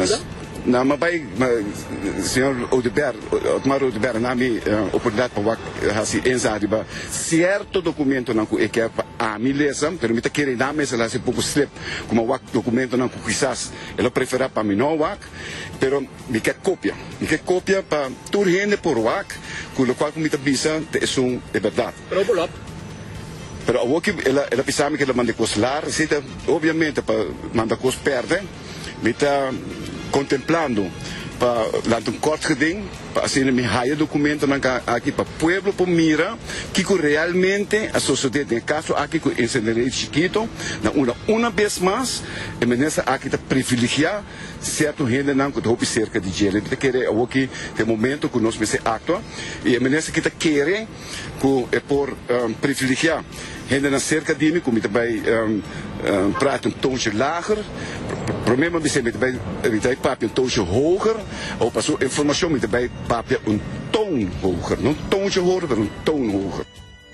na mas vai senhor Odeberg Otmar Odeberg na minha oportunidade para assim inzage para certo documento não que é a mim lesam permita querer dar mas ela se pouco slip como o documento não que quizás ela prefere para mim não o pero me quer cópia me quer cópia para tur gente por o com o qual me está visa é um é verdade pero bolop pero o que ela ela pensava que ela manda coslar recita obviamente para mandar cos perde me está contemplando para lá um corte geding para assim me haya documento aqui para pueblo para mira que realmente a sociedade tem caso aqui com encenderia chiquito na uma uma vez mais e menessa aqui está privilegiar certo gente não que hope cerca de gelo ele quer o que tem momento que nós me se actua e menessa que está querer que é por privilegiar gente na cerca de mim como também praat een toontje lager. Het probleem is met bij bij papje een toontje hoger. Of pas informatie met bij papje een toon hoger. Een toontje hoger, maar een toon hoger.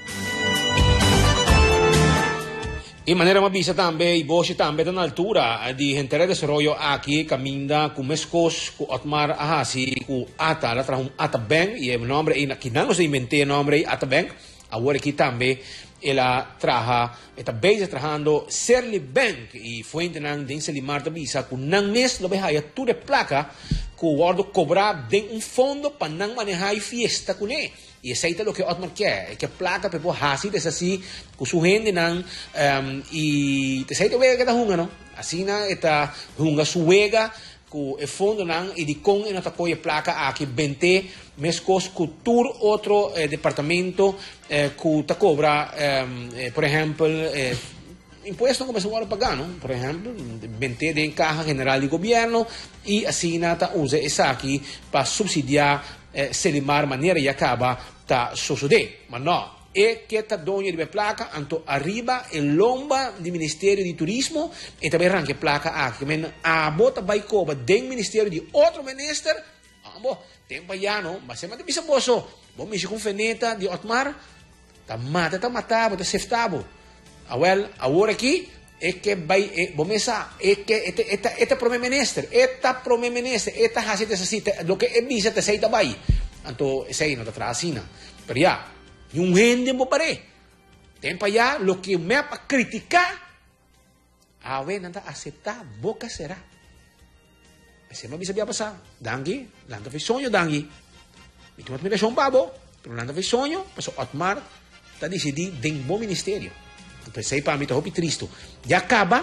In manera mabisa tambe, i bosi tambe dan altura di gentere desarrollo aquí caminda ku meskos ku Otmar Ahasi ku ata la trahum ata bank y el nombre y kinang se inventé nombre ata bank. Agora aqui também ela traha está bem trabajando Serli Bank e fuente nang den Selimar da Bisa com nang mes lo behaya tudo placa com o ordo cobrar den um fundo para nang manejar fiesta com ele e aceita lo que Otmar quer que placa para hasi dessa assim com su gente nang um, e te aceita vega da hunga no assim na eta hunga suega com o fundo nang e de com e nota coia placa aqui vinte mescos com tur outro eh, departamento eh, que te cobra eh, por exemplo eh, impuesto como se va a pagar, ¿no? Por ejemplo, vinte de caja general de gobierno y así nada usa esa aquí para subsidiar eh, Selimar manera y acaba ta suceder, mas no. E que está dono de placa, anto arriba el lomba do Ministério de Turismo e também arranque placa aqui, men a bota vai cobra do Ministério de outro ministério, ambo, tempo já não, mas sempre bisa boso, bom me com feneta de Otmar, tá mata, tá matado, tá seftabo. Awel, agora aqui é que vai, é, bom essa, é que esta esta esta primeiro ministro, esta primeiro ministro, esta hasita essa lo que é bisa te sei dabai, anto sei não tá trasina, pero já e um gente mo pare. Tempo já, lo que me para criticar, a ver, nada aceitar, boca será. Esse não bisa passar. Dangi, landa fez sonho, Dangi. E tu me deixou um babo, pero landa fez sonho, passou Otmar, tá decidido dem bom ministério. Então, sei para mim, tá roupa triste. Já acaba,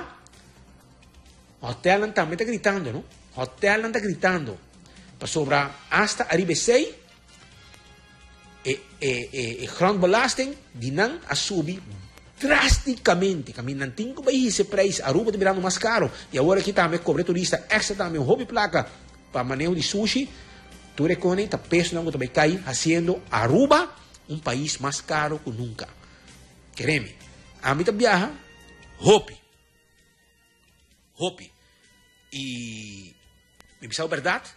hotel não também tá gritando, não? Hotel não tá gritando. Para sobrar hasta arriba sei, e, e, e, e grondbelasting die nan a subir drasticamente. Caminham cinco vezes esse preço. Aruba está virando mais caro. E agora aqui também cobre turista extra também um hobby placa para manejo de sushi. Tu reconhece, está peso não também cai, fazendo Aruba um país mais caro que nunca. Quereme. A mim tá viaja, hobby. Hobby. E me pensava verdade.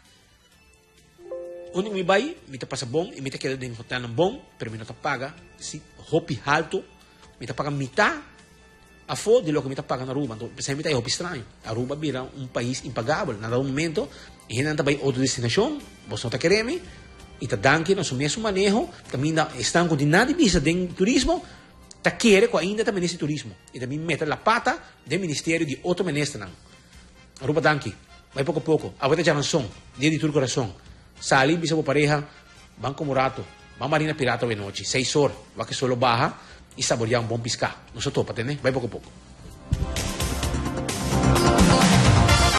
Onde me vai, me tá passa bom, e me tá quedando em hotel bom, pero me não tá paga, se hobby alto, me tá paga metade a fora de lo que me tá pagando na Aruba. Então, pensei me tá hobby estranho. Aruba vira um país impagável, nada um momento, e ainda vai outra destinação, você não tá querendo, e tá dando nosso mesmo manejo, também estão com nada de visa de turismo, ta quiere que ainda também nesse turismo. E também mete la pata do ministério de outro ministro. Aruba danki, vai pouco a pouco. A volta de avanção, dia de tudo coração. Sali, bisa po pareja, Banco Murato, va Marina Pirata de noite, seis horas, vai que solo baja e saborear um bom piscar. Não só topa, né? Vai pouco a pouco.